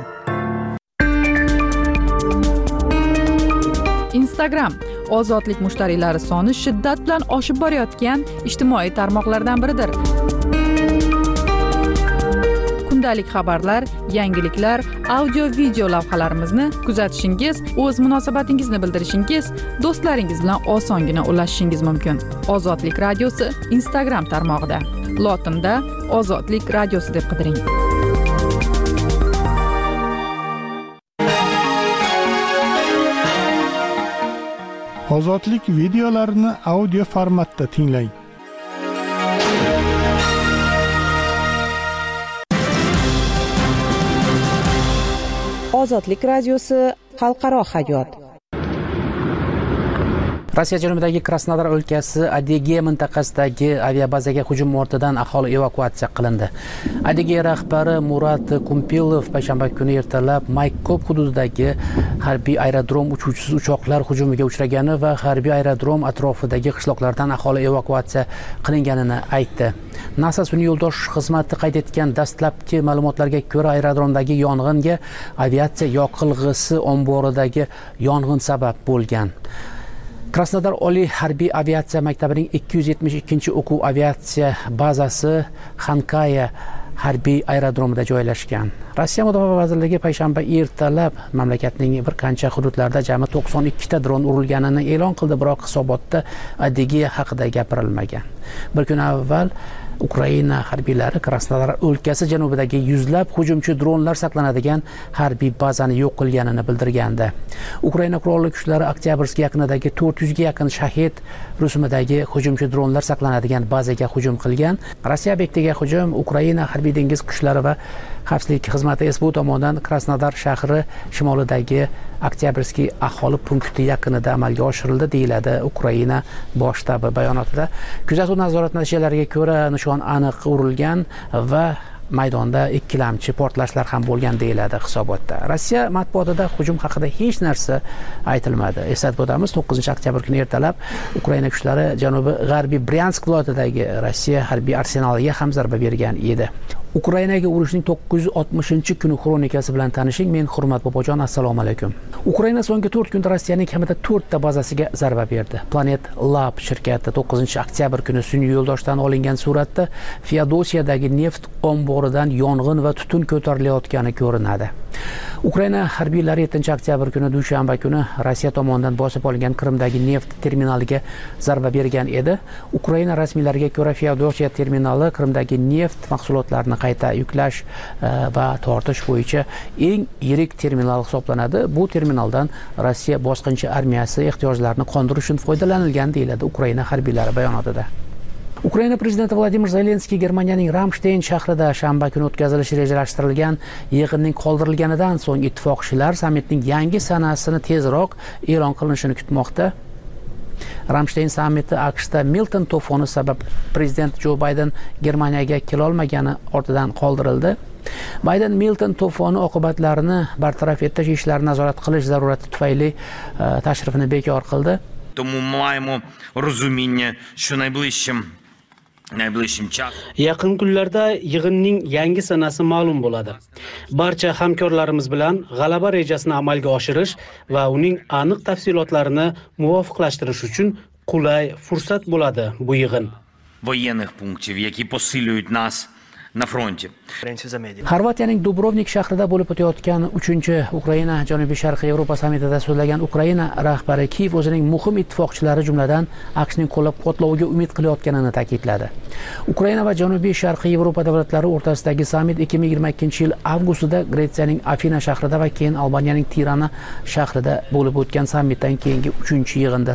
Instagram ozodlik mushtariylari soni shiddat bilan oshib borayotgan ijtimoiy tarmoqlardan biridir. Kundalik xabarlar, yangiliklar, audio video lavhalarimizni kuzatishingiz, o'z munosabatingizni bildirishingiz, do'stlaringiz bilan osongina ulashishingiz mumkin. Ozodlik radiosi Instagram tarmog'ida. Lotinda Ozodlik radiosi deb qidiring. Ozodlik videolarini audio formatda tinglang. Ozodlik radiosi xalqaro hayot. Rossiya janubidagi Krasnodar o'lkasi Adygea mintaqasidagi aviabazaga hujum ortidan aholi evakuatsiya qilindi. Adygea rahbari Murat Kumpilov payshanba kuni ertalab Maykop hududidagi harbiy aerodrom uchuvchisiz uchoqlar hujumiga uchragani va harbiy aerodrom atrofidagi qishloqlardan aholi evakuatsiya qilinganini aytdi. NASA sun'iy yo'ldosh xizmati qayd etgan dastlabki ma'lumotlarga ko'ra, aerodromdagi yong'inga aviatsiya yoqilg'isi omboridagi yong'in sabab bo'lgan. Krasnodar Oliy harbiy aviatsiya maktabining ikki yuz yetmish ikkinchi o'quv aviatsiya bazasi Xankaya harbiy aerodromida joylashgan. Rossiya Mudofaa vazirligi payshanba ertalab mamlakatning bir qancha hududlarida jami to'qson ikkita dron urilganini e'lon qildi, biroq hisobotda Adygea haqida gapirilmagan. Bir kun avval Ukraina harbiylari Krasnodar o'lkasi janubidagi yuzlab hujumchi dronlar saqlanadigan harbiy bazani yo'q qilganini bildirgandi. Ukraina qurolli kuchlari Oktyabrskiy yaqinidagi to'rt yuzga yaqin shahid rusumidagi hujumchi dronlar saqlanadigan bazaga hujum qilgan. Rossiya bektiga hujum Ukraina harbiy dengiz kuchlari va xavfsizlik xizmati S B U tomonidan Krasnodar shahri shimolidagi Oktyabrskiy aholi punkti yaqinida amalga oshirildi, deyiladi Ukraina bosh shtabi bayonotida. Kuzatuv nazorati natijalariga ko'ra nishon aniq urilgan va maydonda ikkilamchi portlashlar ham bo'lgan, deyiladi hisobotda. Rossiya matbuotida hujum haqida hech narsa aytilmadi. Eslatib o'tamiz, to'qqizinchi oktyabr kuni ertalab Ukraina kuchlari janubiy g'arbiy Bryansk viloyatidagi Rossiya harbiy arsenaliga ham zarba bergan edi. Ukrainaga urushning to'qqiz yuz oltmishinchi kuni xronikasi bilan tanishing. Men Hurmat Bobojon, assalomu alaykum. Ukraina so'nggi to'rt kunda Rossiyaning kamida to'rtta bazasiga zarba berdi. Planet Lab shirkati to'qqizinchi oktyabr kuni sun'iy yo'ldoshdan olingan suratda Feodosiyadagi neft omboridan yong'in va tutun ko'tarilayotgani ko'rinadi. Ukraina harbiylari yettinchi oktyabr kuni dushanba kuni Rossiya tomonidan bosib olingan Qrimdagi neft terminaliga zarba bergan edi. Ukraina rasmiylariga ko'ra, Feodosiya terminali Qrimdagi neft mahsulotlarini qayta yuklash va tortish bo'yicha eng yirik terminal hisoblanadi. Bu terminaldan Rossiya bosqinchi armiyasi ehtiyojlarini qondirish uchun foydalanilgan, deyiladi Ukraina harbiylari bayonotida. Ukraina prezidenti Vladimir Zelenskiy Germaniyaning Ramstein shahrida shanba kuni o'tkazilishi rejalashtirilgan yig'inning qoldirilganidan so'ng ittifoqchilar sammitning yangi sanasini tezroq e'lon qilinishini kutmoqda. Ramstein sammiti AQShda Milton to'foni sabab prezident Jo Bayden Germaniyaga kela olmagani ortidan qoldirildi. Bayden Milton to'foni oqibatlarini bartaraf etish ishlarini nazorat qilish zarurati tufayli tashrifini bekor qildi. Тому маємо розуміння, що найближчим Yaqin kunlarda yig'inning yangi sanasi ma'lum bo'ladi. Barcha hamkorlarimiz bilan g'alaba rejasini amalga oshirish va uning aniq tafsilotlarini muvofiqlashtirish uchun qulay fursat bo'ladi bu yig'in. Воєнних пунктів, які посилюють нас на фронте. Xorvatiyaning Dubrovnik shahrida bo'lib o'tayotgan uchinchi Ukraina Janubiy Sharqiy Yevropa sammitida so'zlagan Ukraina rahbari Kiyev o'zining muhim ittifoqchilari jumladan AQShning qo'llab-quvvatloviga umid qilayotganini ta'kidladi. Ukraina va Janubiy Sharqiy Yevropa davlatlari o'rtasidagi sammit ikki ming yigirma ikkinchi yil avgustida Gretsiyaning Afina shahrida va keyin Albaniyaning Tirana shahrida bo'lib o'tgan sammitdan keyingi uchinchi yig'indir.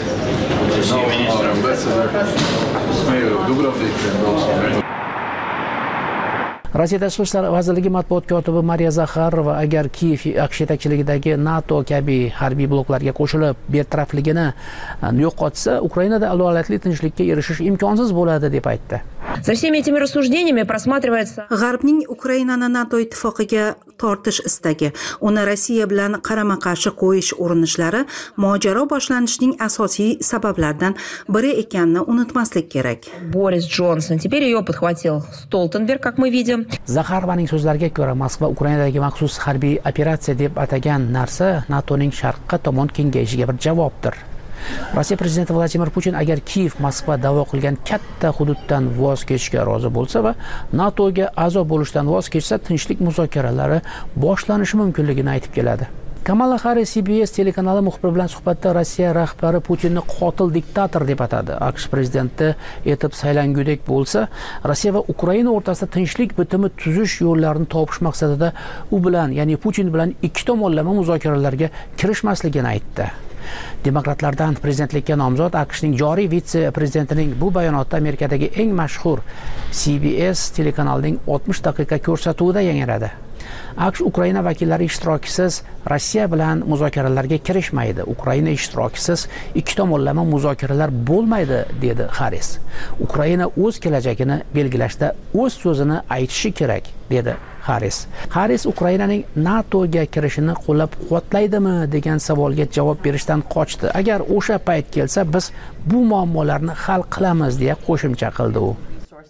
Rossiya Tashqi ishlar vazirligi matbuot kotibi Mariya Zakharova agar Kiyev AQSh yetakchiligidagi NATO kabi harbiy bloklarga qo'shilib betarafligini yo'qotsa, Ukrainada adolatli tinchlikka erishish imkonsiz bo'ladi deb aytdi. За всеми этими рассуждениями просматривается G'arbning Ukrainani NATO ittifoqiga tortish istagi, uni Rossiya bilan qarama-qarshi qo'yish urinishlari mojaro boshlanishining asosiy sabablaridan biri ekanini unutmaslik kerak. Борис Джонсон, теперь ее подхватил Столтенберг, как мы видим. Zakharovaning so'zlariga ko'ra, Moskva Ukrainadagi maxsus harbiy operatsiya deb atagan narsa NATOning sharqqa tomon kengayishiga bir javobdir. Rossiya prezidenti Vladimir Putin agar Kiyev Moskva da'vo qilgan katta hududdan voz kechishga rozi bo'lsa va NATOga a'zo bo'lishdan voz kechsa, tinchlik muzokaralari boshlanishi mumkinligini aytib keladi. Kamala Harris C B S telekanali muxbiri bilan suhbatda Rossiya rahbari Putinni qotil diktator deb atadi. AQSh prezidenti etib saylangudek bo'lsa, Rossiya va Ukraina o'rtasida tinchlik bitimi tuzish yo'llarini topish maqsadida u bilan, ya'ni Putin bilan ikki tomonlama muzokaralarga kirishmasligini aytdi. Demokratlardan prezidentlikka nomzod AQShning joriy vitse-prezidentining bu bayonoti Amerikadagi eng mashhur C B S telekanalining oltmish daqiqa ko'rsatuvida yangradi. AQSh Ukraina vakillari ishtirokisiz Rossiya bilan muzokaralarga kirishmaydi. Ukraina ishtirokisiz ikki tomonlama muzokaralar bo'lmaydi, dedi Harris. Ukraina o'z kelajagini belgilashda o'z so'zini aytishi kerak, dedi Harris. Harris Ukrainaning NATOga kirishini qo'llab-quvvatlaydimi degan savolga javob berishdan qochdi. Agar o'sha payt kelsa, biz bu muammolarni hal qilamiz, deya qo'shimcha qildi u.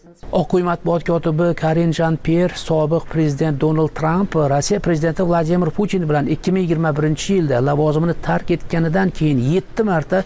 Oq uy matbuot kotibi Karin Jean-Pierre sobiq prezident Donald Trump Rossiya prezidenti Vladimir Putin bilan ikki ming yigirma birinchi yilda lavozimini tark etganidan keyin yetti marta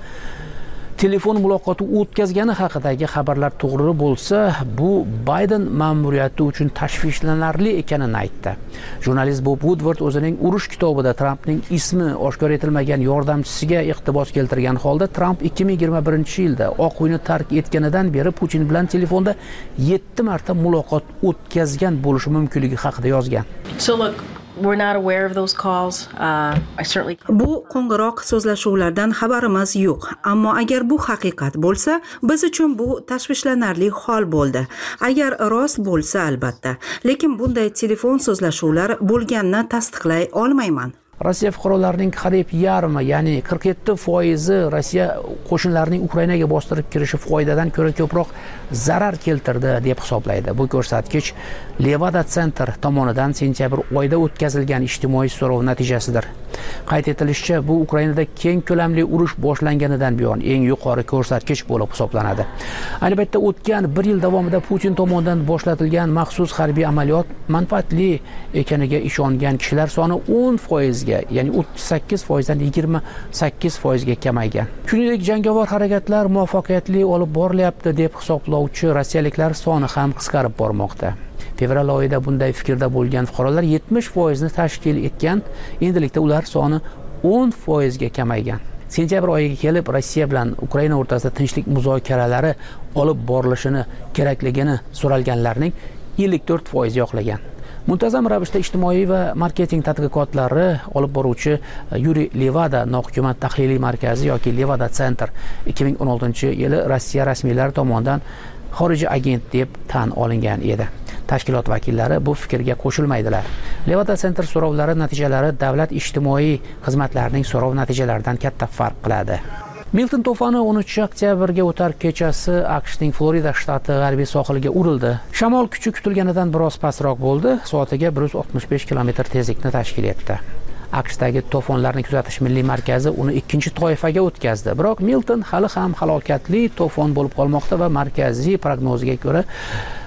telefon muloqoti o'tkazgani haqidagi xabarlar to'g'ri bo'lsa, bu Bayden ma'muriyati uchun tashvishlanarli ekanini aytdi. Jurnalist Bob Woodward o'zining urush kitobida Trumpning ismi oshkor etilmagan yordamchisiga iqtibos keltirgan holda Trump ikki ming yigirma birinchi yilda Oq uyni tark etganidan beri Putin bilan telefonda yetti marta muloqot o'tkazgan bo'lishi mumkinligi haqida yozgan. So look, we're not aware of those calls. Uh, I certainly Bu qo'ng'iroq so'zlashuvlardan xabarimiz yo'q, ammo agar bu haqiqat bo'lsa, biz uchun bu tashvishlanarli hol bo'ldi. Agar rost bo'lsa, albatta, lekin bunday telefon so'zlashuvlar bo'lganini tasdiqlay olmayman. Rossiya fuqarolarining qariyb yarmi, ya'ni qirq yetti foizi Rossiya qo'shinlarining Ukrainaga bostirib kirishi foydadan ko'ra ko'proq zarar keltirdi deb hisoblaydi. Bu ko'rsatkich Levada Center tomonidan sentyabr oyida o'tkazilgan ijtimoiy so'rov natijasidir. Qayd etilishicha, bu Ukrainada keng ko'lamli urush boshlanganidan buyon eng yuqori ko'rsatkich bo'lib hisoblanadi. Ayni paytda o'tgan bir yil davomida Putin tomonidan boshlatilgan maxsus harbiy amaliyot manfaatli ekaniga ishongan kishilar soni o'n foizga, ya'ni o'ttiz sakkiz foizdan yigirma sakkiz foizga kamaygan. Shuningdek, jangovar harakatlar muvaffaqiyatli olib borilyapti deb hisoblovchi rossiyaliklar soni ham qisqarib bormoqda. Fevral oyida bunday fikrda bo'lgan fuqarolar yetmish foizni tashkil etgan, endilikda ular soni o'n foizga kamaygan. Sentyabr oyiga kelib Rossiya bilan Ukraina o'rtasida tinchlik muzokaralari olib borilishini kerakligini so'ralganlarning ellik to'rt foizi yoqlagan. Muntazam ravishda ijtimoiy va marketing tadqiqotlari olib boruvchi Yuri Levada nohukumat tahliliy markazi yoki Levada Center ikki ming o'n oltinchi yili Rossiya rasmiylari tomonidan xorijiy agent deb tan olingan edi. Tashkilot vakillari bu fikrga qo'shilmaydilar. Levada Center so'rovlari natijalari davlat ijtimoiy xizmatlarining so'rov natijalaridan katta farq qiladi. Milton to'foni o'ninchi oktyabrga o'tar kechasi AQShning Florida shtati g'arbiy sohiliga urildi. Shamol kuchi kutilganidan biroz pastroq bo'ldi, soatiga bir yuz oltmish besh kilometr tezlikni tashkil etdi. AQShdagi to'fonlarni kuzatish milliy markazi uni ikkinchi toifaga o'tkazdi. Biroq Milton hali ham halokatli to'fon bo'lib qolmoqda va markaziy prognozga ko'ra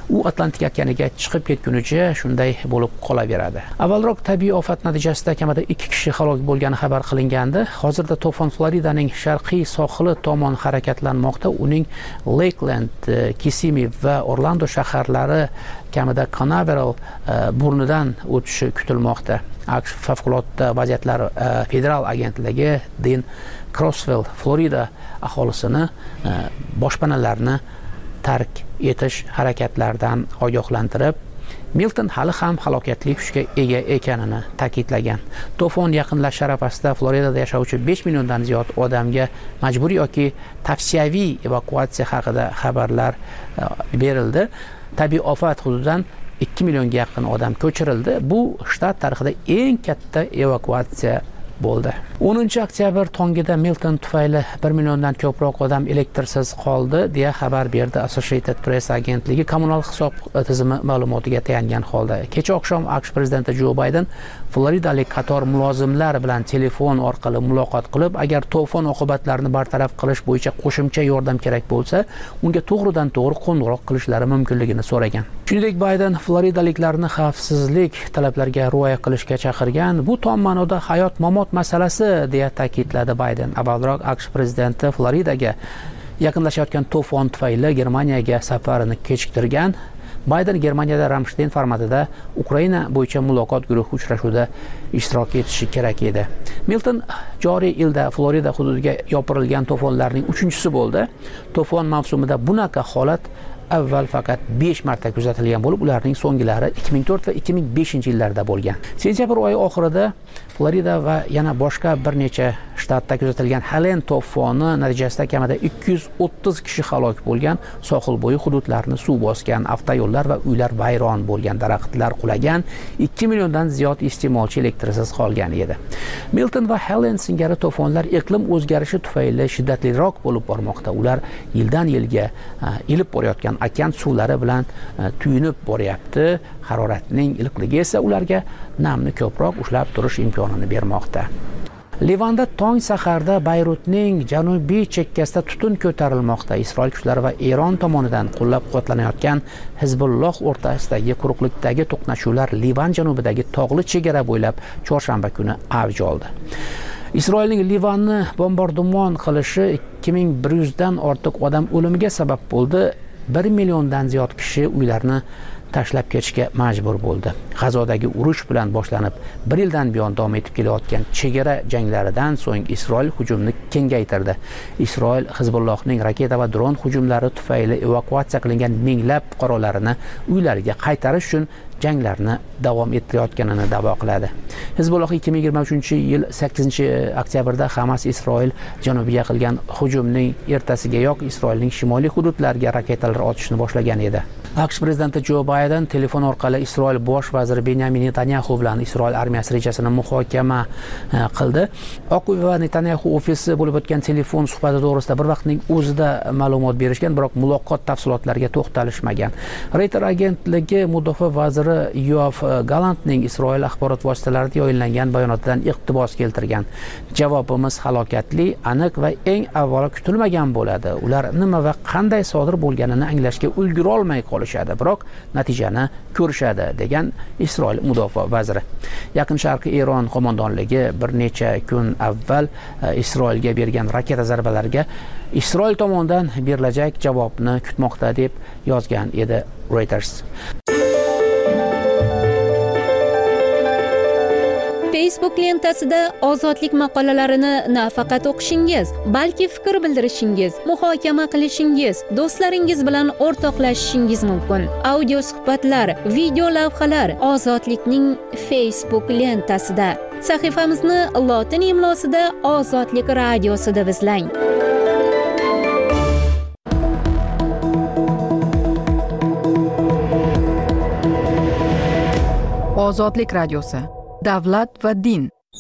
u Atlantik okeaniga chiqib ketgunicha shunday bo'lib qolaveradi. Avvalroq tabiiy ofat natijasida kamida ikki kishi halok bo'lgani xabar qilingandi. Hozirda to'fon Floridaning sharqiy sohili tomon harakatlanmoqda. Uning Lakeland, Kissimmee va Orlando shaharlari kamida Canaveral burnidan o'tishi kutilmoqda. AQSh favqulodda vaziyatlar federal agentligi Dean Crosswell Florida aholisini boshpanalarni tark etish harakatlaridan ogohlantirib, Milton hali ham halokatli kuchga ega ekanini ta'kidlagan. To'fon yaqinlashish arafasida Floridada yashovchi besh milliondan ziyod odamga majburiy yoki tavsiyaviy evakuatsiya haqida xabarlar berildi. Tabiiy ofat hududidan ikki millionga yaqin odam ko'chirildi. Bu shtat tarixida eng katta evakuatsiya bo'ldi. o'ninchi oktyabr tongida Milton tufayli bir milliondan ko'proq odam elektrsiz qoldi deya xabar berdi Associated Press agentligi kommunal hisob tizimi ma'lumotiga tayangan holda. Kecha oqshom AQSh prezidenti Jo Bayden Floridalik qator mulozimlar bilan telefon orqali muloqot qilib, agar to'fon oqibatlarini bartaraf qilish bo'yicha qo'shimcha yordam kerak bo'lsa, unga to'g'ridan to'g'ri qo'ng'iroq qilishlari mumkinligini so'ragan. Shuningdek, Bayden Floridaliklarni xavfsizlik talablariga rioya qilishga chaqirgan. Bu tom ma'noda hayot-mamot masalasi deya ta'kidladi Bayden. Avvalroq AQSh prezidenti Floridaga yaqinlashayotgan to'fon tufayli Germaniyaga safarini kechiktirgan. Bayden Germaniyada Ramstein formatida Ukraina bo'yicha muloqot guruhi uchrashuvida ishtirok etishi kerak edi. Milton joriy yilda Florida hududiga yopirilgan to'fonlarning uchinchisi bo'ldi. To'fon mavsumida bunaqa holat avval faqat besh marta kuzatilgan bo'lib, ularning so'ngilari ikki ming to'rt va ikki ming beshinchi yillarda bo'lgan. Sentyabr oyi oxirida Florida va yana boshqa bir necha shtatda kuzatilgan Helene to'foni natijasida kamida ikki yuz o'ttiz kishi halok bo'lgan, sohil bo'yi hududlarni suv bosgan, avtoyo'llar va uylar vayron bo'lgan, daraxtlar qulagan, ikki milliondan ziyod iste'molchi elektrsiz qolgan edi. Milton va Helene singari to'fonlar iqlim o'zgarishi tufayli shiddatliroq bo'lib bormoqda. Ular yildan yilga ilib borayotgan okean suvlari bilan tuyunib boryapti. Haroratning iliqligi esa ularga namni ko'proq ushlab turish imkonini bermoqda. Livanda tong saharda Bayrutning janubiy chekkasida tutun ko'tarilmoqda. Isroil kuchlari va Eron tomonidan qo'llab-quvvatlanayotgan Hizbulloh o'rtasidagi quruqlikdagi to'qnashuvlar Livan janubidagi tog'li chegara bo'ylab chorshanba kuni avj oldi. Isroilning Livanni bombardimon qilishi ikki ming bir yuz dan ortiq odam o'limiga sabab bo'ldi. bir milliondan ziyod kishi uylarini tashlab ketishga majbur bo'ldi. G'azodagi urush bilan boshlanib, bir yildan buyon davom etib kelayotgan chegara janglaridan so'ng Isroil hujumni kengaytirdi. Isroil Hizbullohning raketa va dron hujumlari tufayli evakuatsiya qilingan minglab fuqarolarini uylariga qaytarish uchun janglarni davom ettirayotganini da'vo qiladi. Hizbulloh ikki ming yigirma uchinchi yil sakkizinchi oktyabrda Hamas Isroil janubiga qilgan hujumning ertasigayoq Isroilning shimoliy hududlariga raketalar otishni boshlagan edi. AQSh prezidenti Jo Bayden telefon orqali Isroil bosh vaziri Benyamin Netanyahu bilan Isroil armiyasi rejasini muhokama qildi. Oq uy va Netanyahu ofisi bo'lib o'tgan telefon suhbati to'g'risida bir vaqtning o'zida ma'lumot berishgan, biroq muloqot tafsilotlariga to'xtalishmagan. Reuters agentligi mudofaa vaziri Yoav Galantning Isroil axborot vositalarida yoyinlangan bayonotidan iqtibos keltirgan. Javobimiz halokatli, aniq va eng avvalo kutilmagan bo'ladi. Ular nima va qanday sodir bo'lganini anglashga ulgura olmay qolishadi, biroq natijani ko'rishadi, degan Isroil mudofaa vaziri. Yaqin Sharqi Eron qo'mondonligi bir necha kun avval Isroilga bergan raketa zarbalariga Isroil tomonidan berilajak javobni kutmoqda deb yozgan edi Reuters. Facebook lentasida ozodlik maqolalarini nafaqat o'qishingiz, balki fikr bildirishingiz, muhokama qilishingiz, do'stlaringiz bilan o'rtoqlashishingiz mumkin. Audio suhbatlar, video lavhalar Ozodlikning Facebook lentasida. Sahifamizni lotin imlosida Ozodlik radiosida izlang. Ozodlik radiosi. Davlat va din.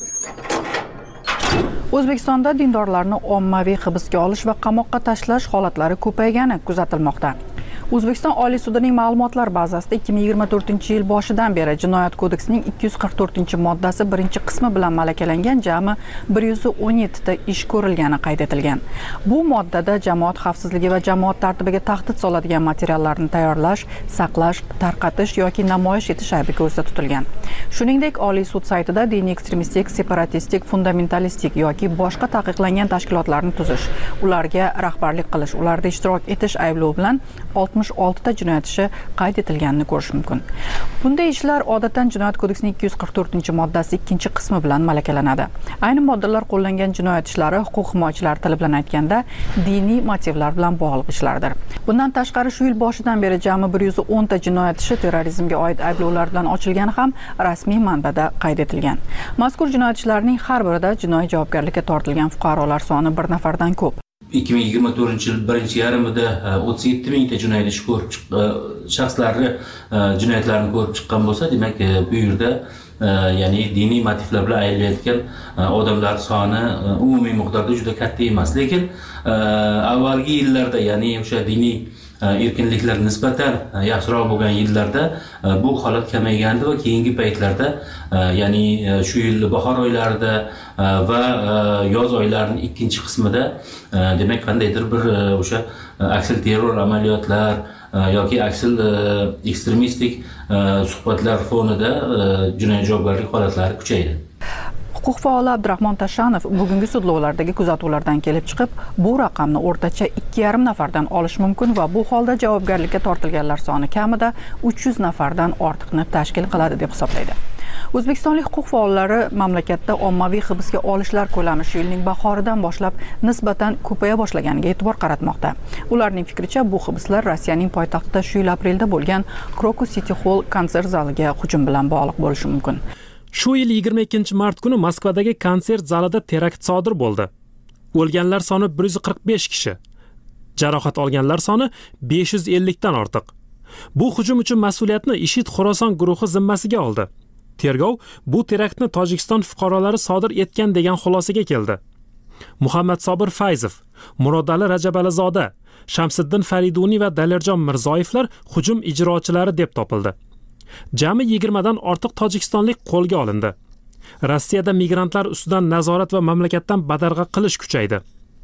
O'zbekistonda dindorlarni ommaviy hibsga olish va qamoqqa tashlash holatlari ko'paygani kuzatilmoqda. O'zbekiston Oliy sudining ma'lumotlar bazasida ikki ming yigirma to'rtinchi yil boshidan beri Jinoyat kodeksining ikki yuz qirq to'rtinchi moddasi birinchi qismi bilan malakalangan jami bir yuz o'n yetti ta ish ko'rilgani qayd etilgan. Bu moddada jamoat xavfsizligi va jamoat tartibiga tahdid soladigan materiallarni tayyorlash, saqlash, tarqatish yoki namoyish etish aybi ko'zda tutilgan. Shuningdek, Oliy sud saytida diniy ekstremistik, separatistik, fundamentalistik yoki boshqa taqiqlangan tashkilotlarni tuzish, ularga rahbarlik qilish, ularda ishtirok etish ayblovi bilan oltmish olti ta jinoyat ishi qayd etilganini ko'rish mumkin. Bunday ishlar odatdan Jinoyat kodeksining ikki yuz qirq to'rtinchi moddasi ikkinchi qismi bilan malakalanadi. Ayni moddalar qo'llangan jinoyat ishlari huquq himoyachilari tili bilan aytganda diniy motivlar bilan bog'liq ishlardir. Bundan tashqari shu yil boshidan beri jami bir yuz o'n ta jinoyat ishi terrorizmga oid ayblovlar bilan ochilgani ham rasmiy manbada qayd etilgan. Mazkur jinoyat ishlarining har birida jinoiy javobgarlikka tortilgan fuqarolar soni bir nafardan ko'p. ikki ming yigirma to'rtinchi yil birinchi yarmida o'ttiz yetti mingta jinoyat ishi ko'rib shaxslarni jinoyatlarni ko'rib chiqqan bo'lsa, demak bu yerda ya'ni diniy motivlar bilan aylanayotgan odamlar soni umumiy miqdorda juda katta emas. Lekin avvalgi yillarda, ya'ni o'sha diniy erkinliklar nisbatan yaxshiroq bo'lgan yillarda bu holat kamaygandi va keyingi paytlarda, ya'ni shu yil bahor oylarida va yoz oylarining ikkinchi qismida demak qandaydir bir o'sha aksil terror amaliyotlar yoki aksil ekstremistik suhbatlar fonida jinoiy javobgarlik holatlari kuchaydi. Huquq faoli Abdurahmon Tashanov bugungi sudlovlardagi kuzatuvlardan kelib chiqib, bu raqamni o'rtacha ikki yarim nafardan olish mumkin va bu holda javobgarlikka tortilganlar soni kamida uch yuz nafardan ortiqni tashkil qiladi deb hisoblaydi. O'zbekistonlik huquq faollari mamlakatda ommaviy hibsga olishlar ko'lami shu yilning bahoridan boshlab nisbatan ko'paya boshlaganiga e'tibor qaratmoqda. Ularning fikricha, bu hibslar Rossiyaning poytaxtida shu yil aprelda bo'lgan Krokus City Hall konsert zaliga hujum bilan bog'liq bo'lishi mumkin. Shu yil yigirma ikkinchi mart kuni Moskvadagi konsert zalida terakt sodir bo'ldi. O'lganlar soni bir yuz qirq besh kishi, jarohat olganlar soni besh yuz ellik dan ortiq. Bu hujum uchun mas'uliyatni IShID Xorason guruhi zimmasiga oldi. Tergov bu teraktni Tojikiston fuqarolari sodir etgan degan xulosaga keldi. Muhammad Sobir Fayzov, Murodali Rajabalizoda, Shamsiddin Fariduniy va Dalirjon Mirzoyevlar hujum ijrochilari deb topildi. Jami yigirmadan ortiq tojikistonlik qo'lga olindi. Rossiyada migrantlar ustidan nazorat va mamlakatdan badarg'a qilish kuchaydi.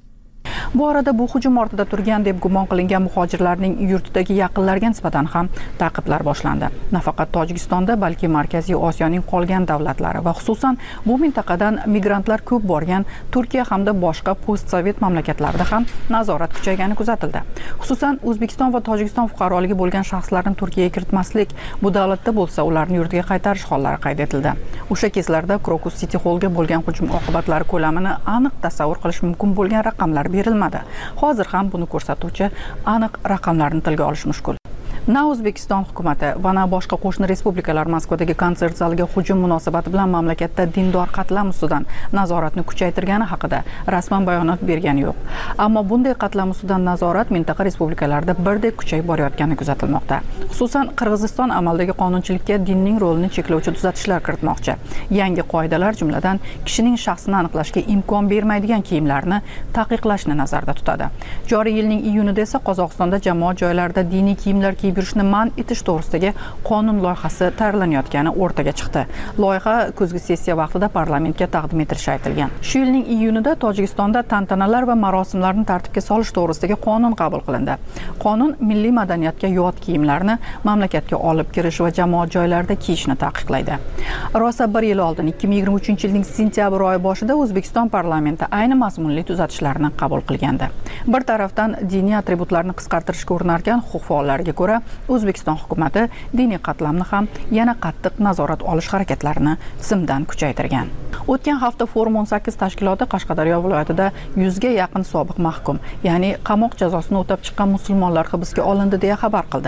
Bu arada bu hujum ortida turgan deb gumon qilingan muhojirlarning yurtidagi yaqinlariga nisbatan ham ta'qiblar boshlandi. Nafaqat Tojikistonda, balki Markaziy Osiyoning qolgan davlatlari va xususan bu mintaqadan migrantlar ko'p borgan Turkiya hamda boshqa postsovet mamlakatlarida ham nazorat kuchaygani kuzatildi. Xususan O'zbekiston va Tojikiston fuqaroligi bo'lgan shaxslarni Turkiyaga kiritmaslik, bu davlatda bo'lsa ularni yurtiga qaytarish hollari qayd etildi. O'sha kezlarda Krokus City Hallga bo'lgan hujum oqibatlari ko'lamini aniq tasavvur qilish mumkin bo'lgan raqamlar berilmadi. Hozir ham buni ko'rsatuvchi aniq raqamlarni tilga olish mushkul. Na O'zbekiston hukumati va na boshqa qo'shni respublikalar Moskvadagi konsert zaliga hujum munosabati bilan mamlakatda dindor qatlam ustidan nazoratni kuchaytirgani haqida rasman bayonot bergani yo'q. Ammo bunday qatlam ustidan nazorat mintaqa respublikalarida birdek kuchayib borayotgani kuzatilmoqda. Xususan Qirg'iziston amaldagi qonunchilikka dinning rolini cheklovchi tuzatishlar kiritmoqchi. Yangi qoidalar jumladan kishining shaxsini aniqlashga imkon bermaydigan kiyimlarni taqiqlashni nazarda tutadi. Joriy yilning iyunida esa Qozog'istonda jamoat joylarida diniy kiyimlar kiyib yurishni man etish to'g'risidagi qonun loyihasi tayyorlanayotgani o'rtaga chiqdi. Loyiha kuzgi sessiya vaqtida parlamentga taqdim etilishi aytilgan. Shu yilning iyunida Tojikistonda tantanalar va marosimlarni tartibga solish to'g'risidagi qonun qabul qilindi. Qonun milliy madaniyatga yot kiyimlarni mamlakatga olib kirish va jamoat joylarida kiyishni taqiqlaydi. Rosa bir yil oldin ikki ming yigirma uchinchi yilning sentyabr oyi boshida O'zbekiston parlamenti ayni mazmunli tuzatishlarni qabul qilgandi. Bir tarafdan diniy atributlarni qisqartirishga urinarkan huquq faollariga ko'ra O'zbekiston hukumati diniy qatlamni ham yana qattiq nazorat olish harakatlarini tizimdan kuchaytirgan. O'tgan hafta Forum o'n sakkiz tashkiloti Qashqadaryo viloyatida yuzga yaqin sobiq mahkum, ya'ni qamoq jazosini o'tab chiqqan musulmonlar hibsga olindi deya xabar qildi.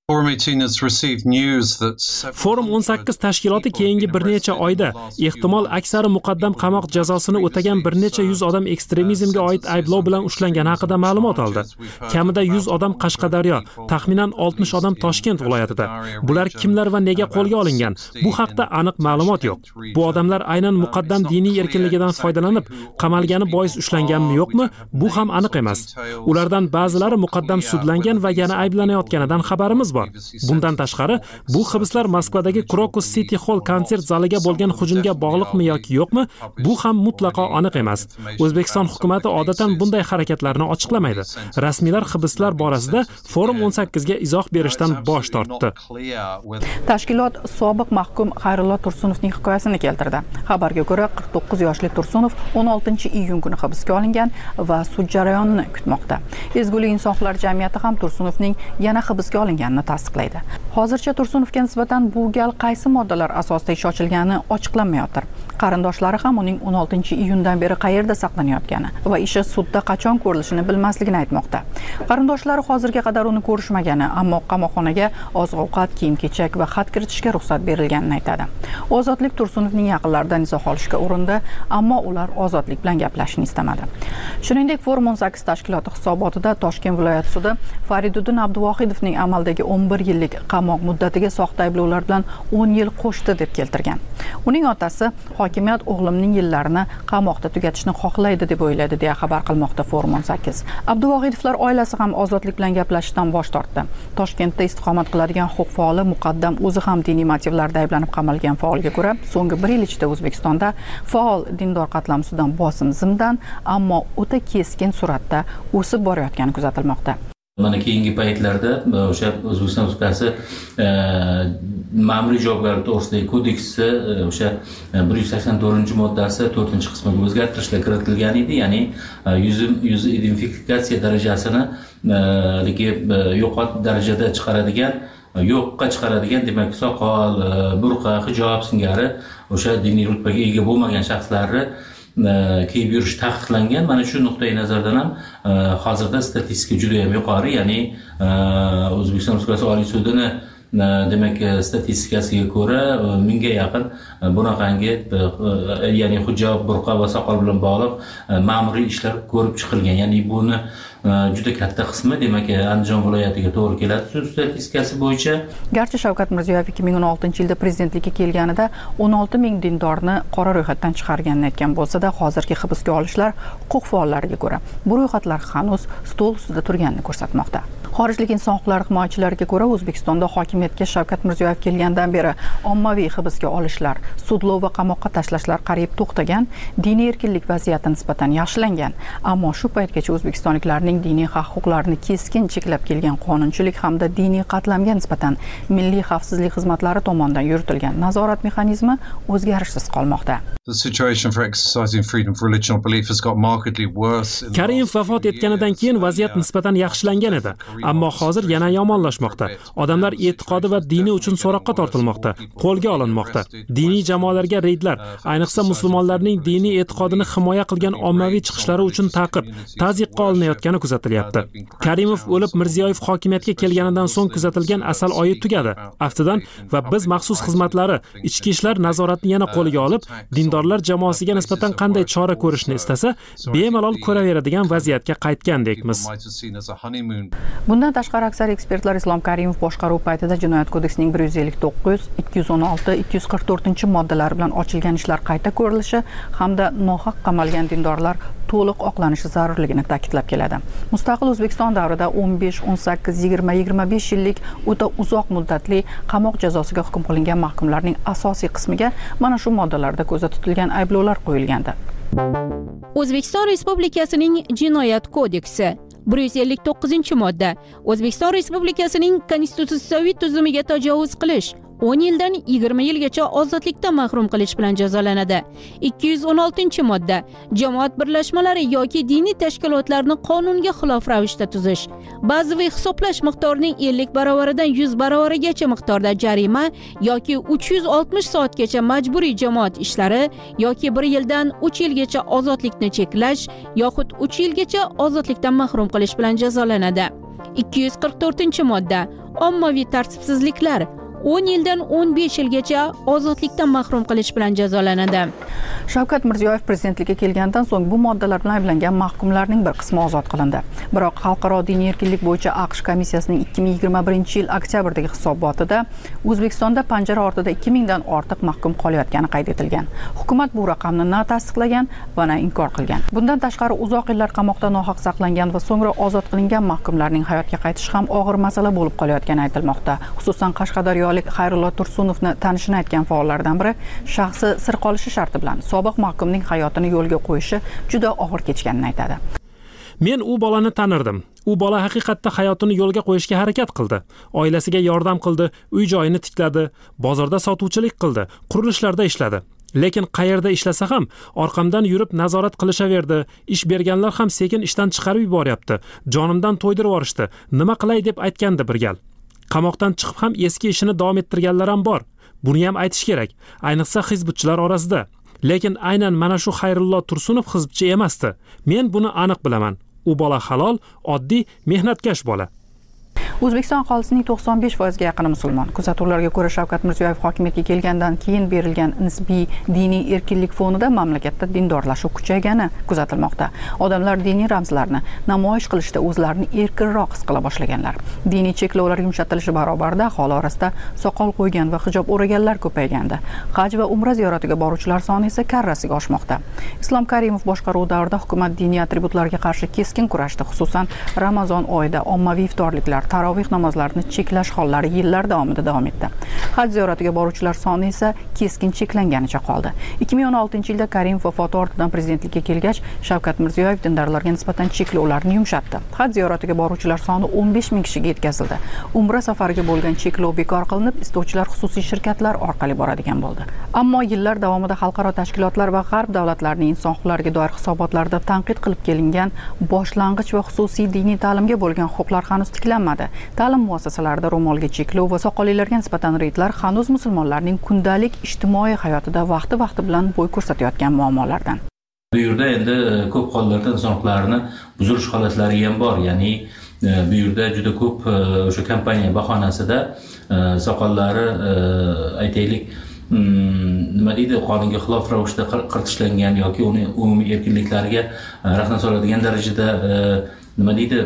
Forum o'n sakkiz tashkiloti keyingi bir necha oyda ehtimol aksari muqaddam qamoq jazosini o'tagan bir necha yuz odam ekstremizmga oid ayblov bilan ushlangani haqida ma'lumot oldi. Kamida yuz odam Qashqadaryo, taxminan oltmish odam Toshkent viloyatida. Bular kimlar va nega qo'lga olingan? Bu haqda aniq ma'lumot yo'q. Bu odamlar aynan muqaddam diniy erkinligidan foydalanib qamalgani bois ushlanganmi yo'qmi? Bu ham aniq emas. Ulardan ba'zilari muqaddam sudlangan va yana ayblanayotganidan xabarimiz bor. Bundan tashqari, bu hibslar Moskvadagi Krokus City Hall konsert zaliga bo'lgan hujumga bog'liqmi yoki yo'qmi? Bu ham mutlaqo aniq emas. O'zbekiston hukumatı odatan bunday harakatlarni ochiqlamaydi. Rasmiylar hibslar borasida Forum o'n sakkiz ga izoh berishdan bosh tortdi. Tashkilot sobiq mahkum Xayrullo Tursunovning hikoyasini keltirdi. Xabarga ko'ra, qirq to'qqiz yoshli Tursunov o'n oltinchi iyun kuni hibsga olingan va sud jarayonini kutmoqda. Ezgulik insonlar jamiyati ham Tursunovning yana hibsga olinganini tasdiqlaydi. Hozircha Tursunovga nisbatan bu gal qaysi moddalar asosida ish ochilgani ochiqlanmayotir. Qarindoshlari ham uning o'n oltinchi iyundan beri qayerda saqlanayotgani va ishi sudda qachon ko'rilishini bilmasligini aytmoqda. Qarindoshlari hozirga qadar uni ko'rishmagani, ammo qamoqxonaga oziq-ovqat, kiyim-kechak va xat kiritishga ruxsat berilganini aytadi. Ozodlik Tursunovning yaqinlaridan izoh olishga urindi, ammo ular Ozodlik bilan gaplashishni istamadi. Shuningdek, Forum o'n sakkiz tashkiloti hisobotida Toshkent viloyat sudi Fariduddin Abduvohidovning amaldagi o'n bir yillik qamoq muddatiga soxta ayblovlar bilan o'n yil qo'shdi deb keltirgan. Uning otasi hokimiyat o'g'limning yillarini qamoqda tugatishni xohlaydi deb o'yladi deya xabar qilmoqda Forum o'n sakkiz. Abduvohidovlar oilasi ham Ozodlik bilan gaplashishdan bosh tortdi. Toshkentda istiqomat qiladigan huquq faoli muqaddam o'zi ham diniy motivlarda ayblanib qamalgan faolga ko'ra, so'nggi bir yil ichida O'zbekistonda faol dindor qatlamsidan bosim zimdan, ammo o'ta keskin suratda o'sib borayotgani kuzatilmoqda. Mana keyingi paytlarda o'sha O'zbekiston Respublikasi ma'muriy javobgarlik to'g'risidagi kodeksi o'sha bir yuz sakson to'rtinchi moddasi to'rtinchi qismiga o'zgartirishlar kiritilgan edi, ya'ni yuz yuz identifikatsiya darajasini yo'qot darajada chiqaradigan, yo'qqa chiqaradigan, demak, soqol, burqa, hijob singari o'sha diniy rutbaga ega bo'lmagan shaxslarni kiyib yurish taqiqlangan. Mana shu nuqtai nazardan ham hozirda statistika juda ham yuqori, ya'ni O'zbekiston Respublikasi Oliy sudini demak statistikasiga ko'ra mingga yaqin bunaqangi, ya'ni hijob, burqa va soqol bilan bog'liq ma'muriy ishlar ko'rib chiqilgan. Ya'ni buni juda katta qismi demak Andijon viloyatiga to'g'ri keladi sud statistikasi bo'yicha. Garchi Shavkat Mirziyoyev ikki ming o'n oltinchi yilda prezidentlikka kelganida o'n olti ming dindorni qora ro'yxatdan chiqarganini aytgan bo'lsa-da, hozirgi hibsga olishlar huquq faollariga ko'ra bu ro'yxatlar hanuz stol ustida turganini ko'rsatmoqda. Xorijlik inson huquqlari himoyachilariga ko'ra, O'zbekistonda hokimiyatga Shavkat Mirziyoyev kelgandan beri ommaviy hibsga olishlar, sudlov va qamoqqa tashlashlar qariyb to'xtagan, diniy erkinlik vaziyati nisbatan yaxshilangan, ammo shu paytgacha o'zbekistonliklarning diniy haq-huquqlarini keskin cheklab kelgan qonunchilik hamda diniy qatlamga nisbatan milliy xavfsizlik xizmatlari tomonidan yuritilgan nazorat mexanizmi o'zgarishsiz qolmoqda. Karimov vafot etganidan keyin vaziyat nisbatan yaxshilangan edi, ammo hozir yana yomonlashmoqda. Odamlar e'tiqodi va dini uchun so'roqqa tortilmoqda, qo'lga olinmoqda. Diniy jamoalarga reydlar, ayniqsa musulmonlarning diniy e'tiqodini himoya qilgan ommaviy chiqishlari uchun ta'qib, tazyiqqa olinayotgani kuzatilyapti. Karimov o'lib, Mirziyoyev hokimiyatga kelganidan so'ng kuzatilgan asal oyi tugadi. Aftidan va biz maxsus xizmatlari ichki ishlar nazoratini yana qo'lga olib, dindorlar jamoasiga nisbatan qanday chora ko'rishni istasa, bemalol ko'raveradigan vaziyatga qaytgandekmiz. Bundan tashqari aksar ekspertlar Islom Karimov boshqaruv paytida Jinoyat kodeksining bir yuz ellik to'qqiz, ikki yuz o'n olti, ikki yuz qirq to'rtinchi moddalari bilan ochilgan ishlar qayta ko'rilishi hamda nohaq qamalgan dindorlar to'liq oqlanishi zarurligini ta'kidlab keladi. Mustaqil O'zbekiston davrida o'n besh, o'n sakkiz, yigirma, yigirma besh yillik o'ta uzoq muddatli qamoq jazosiga hukm qilingan mahkumlarning asosiy qismiga mana shu moddalarda ko'zda tutilgan ayblovlar qo'yilgandi. O'zbekiston Respublikasining Jinoyat kodeksi bir yuz ellik to'qqizinchi modda O'zbekiston Respublikasining konstitutsiyaviy tuzumiga tajovuz qilish o'n yildan yigirma yilgacha ozodlikdan mahrum qilish bilan jazolanadi. ikki yuz o'n oltinchi modda jamoat birlashmalari yoki diniy tashkilotlarni qonunga xilof ravishda tuzish, ba'ziviy hisoblash miqdorining ellik baravaridan yuz baravarigacha miqdorda jarima yoki uch yuz oltmish soatgacha majburiy jamoat ishlari yoki bir yildan uch yilgacha ozodlikni cheklash yoxud uch yilgacha ozodlikdan mahrum qilish bilan jazolanadi. ikki yuz qirq to'rtinchi modda ommaviy tartibsizliklar o'n yildan o'n besh yilgacha ozodlikdan mahrum qilish bilan jazolanadi. Shavkat Mirziyoyev prezidentlikka kelgandan so'ng bu moddalar bilan ayblangan mahkumlarning bir qismi ozod qilindi. Biroq Xalqaro diniy erkinlik bo'yicha AQSh komissiyasining ikki ming yigirma birinchi yil oktyabrdagi hisobotida O'zbekistonda panjara ortida ikki mingdan ortiq mahkum qolayotgani qayd etilgan. Hukumat bu raqamni na tasdiqlagan va na inkor qilgan. Bundan tashqari uzoq yillar qamoqda nohaq saqlangan va so'ngra ozod qilingan mahkumlarning hayotga qaytishi ham og'ir masala bo'lib qolayotgani aytilmoqda. Xususan Qashqadaryo Xayrullo Tursunovni tanishini aytgan faollardan biri shaxsi sir qolishi sharti bilan sobiq mahkumning hayotini yo'lga qo'yishi juda og'ir kechganini aytadi. Men u bolani tanirdim. U bola haqiqatda hayotini yo'lga qo'yishga harakat qildi. Oilasiga yordam qildi, uy-joyini tikladi, bozorda sotuvchilik qildi, qurilishlarda ishladi. Lekin qayerda ishlasa ham orqamdan yurib nazorat qilishaverdi. Ish berganlar ham sekin ishdan chiqarib yuboryapti. Jonimdan to'ydirib yorishdi. Nima qilay deb aytgandi bir gal. Qamoqdan chiqib ham eski ishini davom ettirganlar ham bor. Buni ham aytish kerak, ayniqsa hizbutchilar orasida. Lekin aynan mana shu Xayrullo Tursunov hizbchi emasdi. Men buni aniq bilaman. U bola halol, oddiy, mehnatkash bola. O'zbekiston aholisining to'qson besh foizga yaqini musulmon. Kuzatuvlarga ko'ra Shavkat Mirziyoyev hokimiyatga kelgandan keyin berilgan nisbiy diniy erkinlik fonida mamlakatda dindorlashuv kuchaygani kuzatilmoqda. Odamlar diniy ramzlarni namoyish qilishda o'zlarini erkinroq his qila boshlaganlar. Diniy cheklovlar yumshatilishi barobarida aholi orasida soqol qo'ygan va hijob o'raganlar ko'paygandi. Haj va umra ziyoratiga boruvchilar soni esa karrasiga oshmoqda. Islom Karimov boshqaruvi davrida hukumat diniy atributlarga qarshi keskin kurashdi. Xususan Ramazon oyida ommaviy iftorliklar, tarovih namozlarini cheklash hollari yillar davomida davom etdi. Haj ziyoratiga boruvchilar soni esa keskin cheklanganicha qoldi. ikki ming o'n oltinchi yilda Karimov vafoti ortidan prezidentlikka kelgach, Shavkat Mirziyoyev dindorlarga nisbatan cheklovlarni yumshatdi. Haj ziyoratiga boruvchilar soni o'n besh ming kishiga yetkazildi. Umra safariga bo'lgan cheklov bekor qilinib, istovchilar xususiy shirkatlar orqali boradigan bo'ldi. Ammo yillar davomida xalqaro tashkilotlar va g'arb davlatlarining inson huquqlariga doir hisobotlarida tanqid qilib kelingan boshlang'ich va xususiy diniy ta'limga bo'lgan huquqlar hanuz tiklanmadi. Ta'lim muassasalarida ro'molga cheklov va soqollilarga nisbatan reydlar hanuz musulmonlarning kundalik ijtimoiy hayotida vaqti-vaqti bilan bo'y ko'rsatayotgan muammolardan. Bu yerda endi ko'p hollarda inson huquqlarini buzilish holatlari ham bor. Ya'ni bu yerda juda ko'p o'sha kompaniya bahonasida soqollari aytaylik nima deydi, qonunga xilof ravishda qirtishlangan yoki uni umumiy erkinliklariga rahna soladigan darajada nima deydi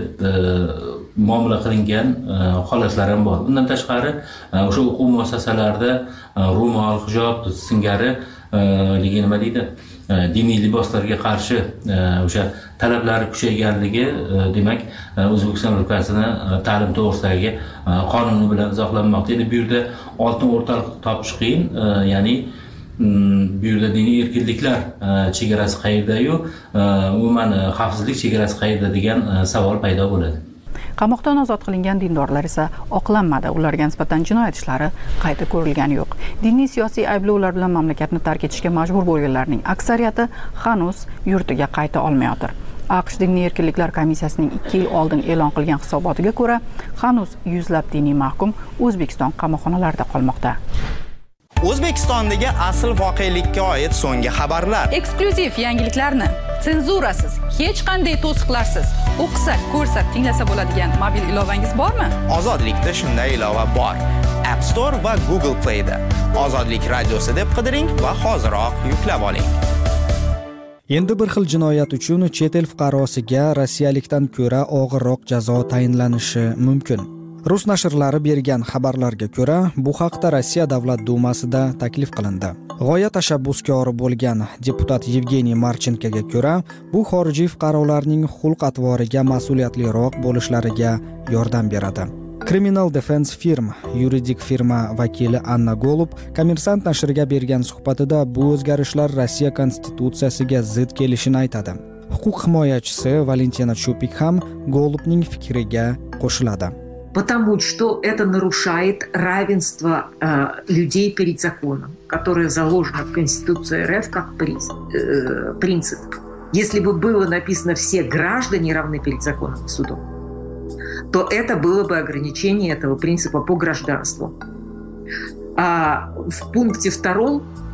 muomala qilingan holatlar ham bor. Bundan tashqari o'sha o'quv muassasalarida ro'mol, hijob singari nima deydi diniy liboslarga qarshi o'sha talablari kuchayganligi demak O'zbekiston Respublikasini ta'lim to'g'risidagi qonuni bilan izohlanmoqda. Endi bu yerda oltin o'rtaliq topish qiyin, ya'ni bu yerda diniy erkinliklar chegarasi qayerda-yu, umuman xavfsizlik chegarasi qayerda degan savol paydo bo'ladi. Qamoqdan ozod qilingan dindorlar esa oqlanmadi. Ularga nisbatan jinoyat ishlari qayta ko'rilgani yo'q. Diniy siyosiy ayblovlar bilan mamlakatni tark etishga majbur bo'lganlarning aksariyati hanuz yurtiga qayta olmayotir. AQSh diniy erkinliklar komissiyasining ikki yil oldin e'lon qilgan hisobotiga ko'ra, hanuz yuzlab diniy mahkum O'zbekiston qamoqxonalarida qolmoqda. O'zbekistondagi asl voqelikka oid so'nggi xabarlar. Eksklyuziv yangiliklarni senzurasiz, hech qanday to'siqlarsiz o'qisa, ko'rsa, tinglasa bo'ladigan mobil ilovangiz bormi? Ozodlikda shunday ilova bor. App Store va Google Play da. Ozodlik radiosi deb qidiring va hoziroq yuklab oling. Endi bir xil jinoyat uchun chet el fuqarosiga rossiyalikdan ko'ra og'irroq jazo tayinlanishi mumkin. Rus nashrlari bergan xabarlarga ko'ra, bu haqda Rossiya Davlat dumasida taklif qilindi. G'oya tashabbuskori bo'lgan deputat Yevgeniy Marchenkoga ko'ra, bu xorijiy fuqarolarning xulq-atvoriga mas'uliyatliroq bo'lishlariga yordam beradi. Criminal Defense Firm yuridik firma vakili Anna Golub Kommersant nashriga bergan suhbatida bu o'zgarishlar Rossiya konstitutsiyasiga zid kelishini aytadi. Huquq himoyachisi Valentina Chupik ham Golubning fikriga qo'shiladi. Потому что это нарушает равенство э, людей перед законом, которое заложено в Конституции РФ как приз, э, принцип. Если бы было написано «все граждане равны перед законом и судом», то это было бы ограничение этого принципа по гражданству. А в пункте втором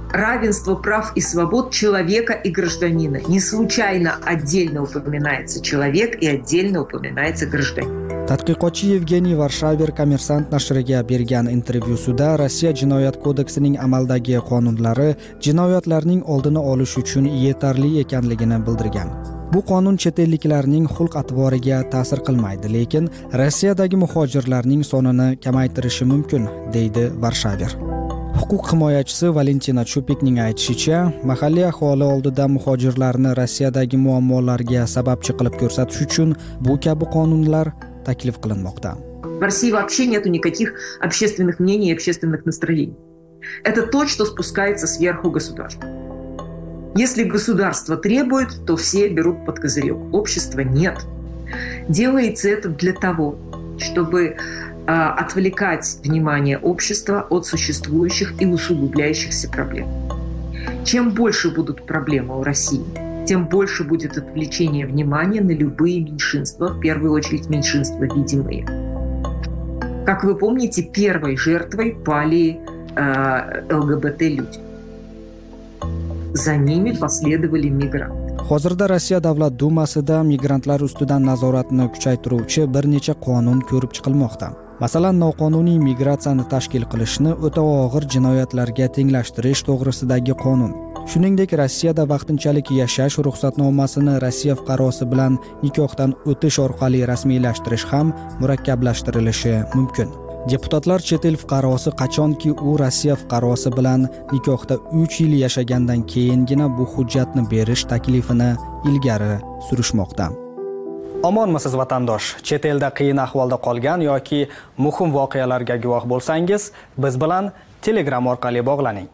равенство прав и свобод человека и гражданина. Не случайно отдельно упоминается человек и отдельно упоминается гражданин. Tadqiqotchi Yevgeniy Varshaver Kommersant nashriga bergan intervyusida Rossiya Jinoyat kodeksining amaldagi qonunlari jinoyatlarning oldini olish uchun yetarli ekanligini bildirgan. Bu qonun chet elliklarning xulq-atvoriga ta'sir qilmaydi, lekin Rossiyadagi muhojirlarning sonini kamaytirishi mumkin, deydi Varshaver. Huquq himoyachisi Valentina Chupikning aytishicha, mahalliy aholi oldida muhojirlarni Rossiyadagi muammolarga sababchi qilib ko'rsatish uchun bu kabi qonunlar taklif qilinmoqda. В России вообще нету никаких общественных мнений и общественных настроений. Это то, что спускается сверху государства. Если государство требует, то все берут под козырек. Общества нет. Делается это для того, чтобы э, отвлекать внимание общества от существующих и усугубляющихся проблем. Чем больше будут проблемы у России, тем больше будет отвлечение внимания на любые меньшинства, в первую очередь меньшинства видимые. Как вы помните, первой жертвой пали э, ЛГБТ-люди. За ними последовали мигранты. Hozirda Rossiya Davlat Dumasida migrantlar ustidan nazoratni kuchaytiruvchi bir necha qonun ko'rib chiqilmoqda. Masalan, noqonuniy migratsiyani tashkil qilishni o'ta og'ir jinoyatlarga tenglashtirish to'g'risidagi qonun. Shuningdek, Rossiyada vaqtinchalik yashash ruxsatnomasini Rossiya fuqarosi bilan nikohdan o'tish orqali rasmiylashtirish ham murakkablashtirilishi mumkin. Deputatlar chet el fuqarosi qachonki u Rossiya fuqarosi bilan nikohda uch yil yashagandan keyingina bu hujjatni berish taklifini ilgari surishmoqda. Omonmisiz vatandosh? Chet elda qiyin ahvolda qolgan yoki muhim voqealarga guvoh bo'lsangiz, biz bilan Telegram orqali bog'laning.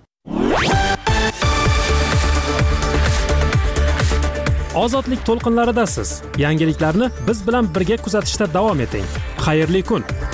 Ozodlik to'lqinlaridasiz. Yangiliklarni biz bilan birga kuzatishda davom eting. Xayrli kun.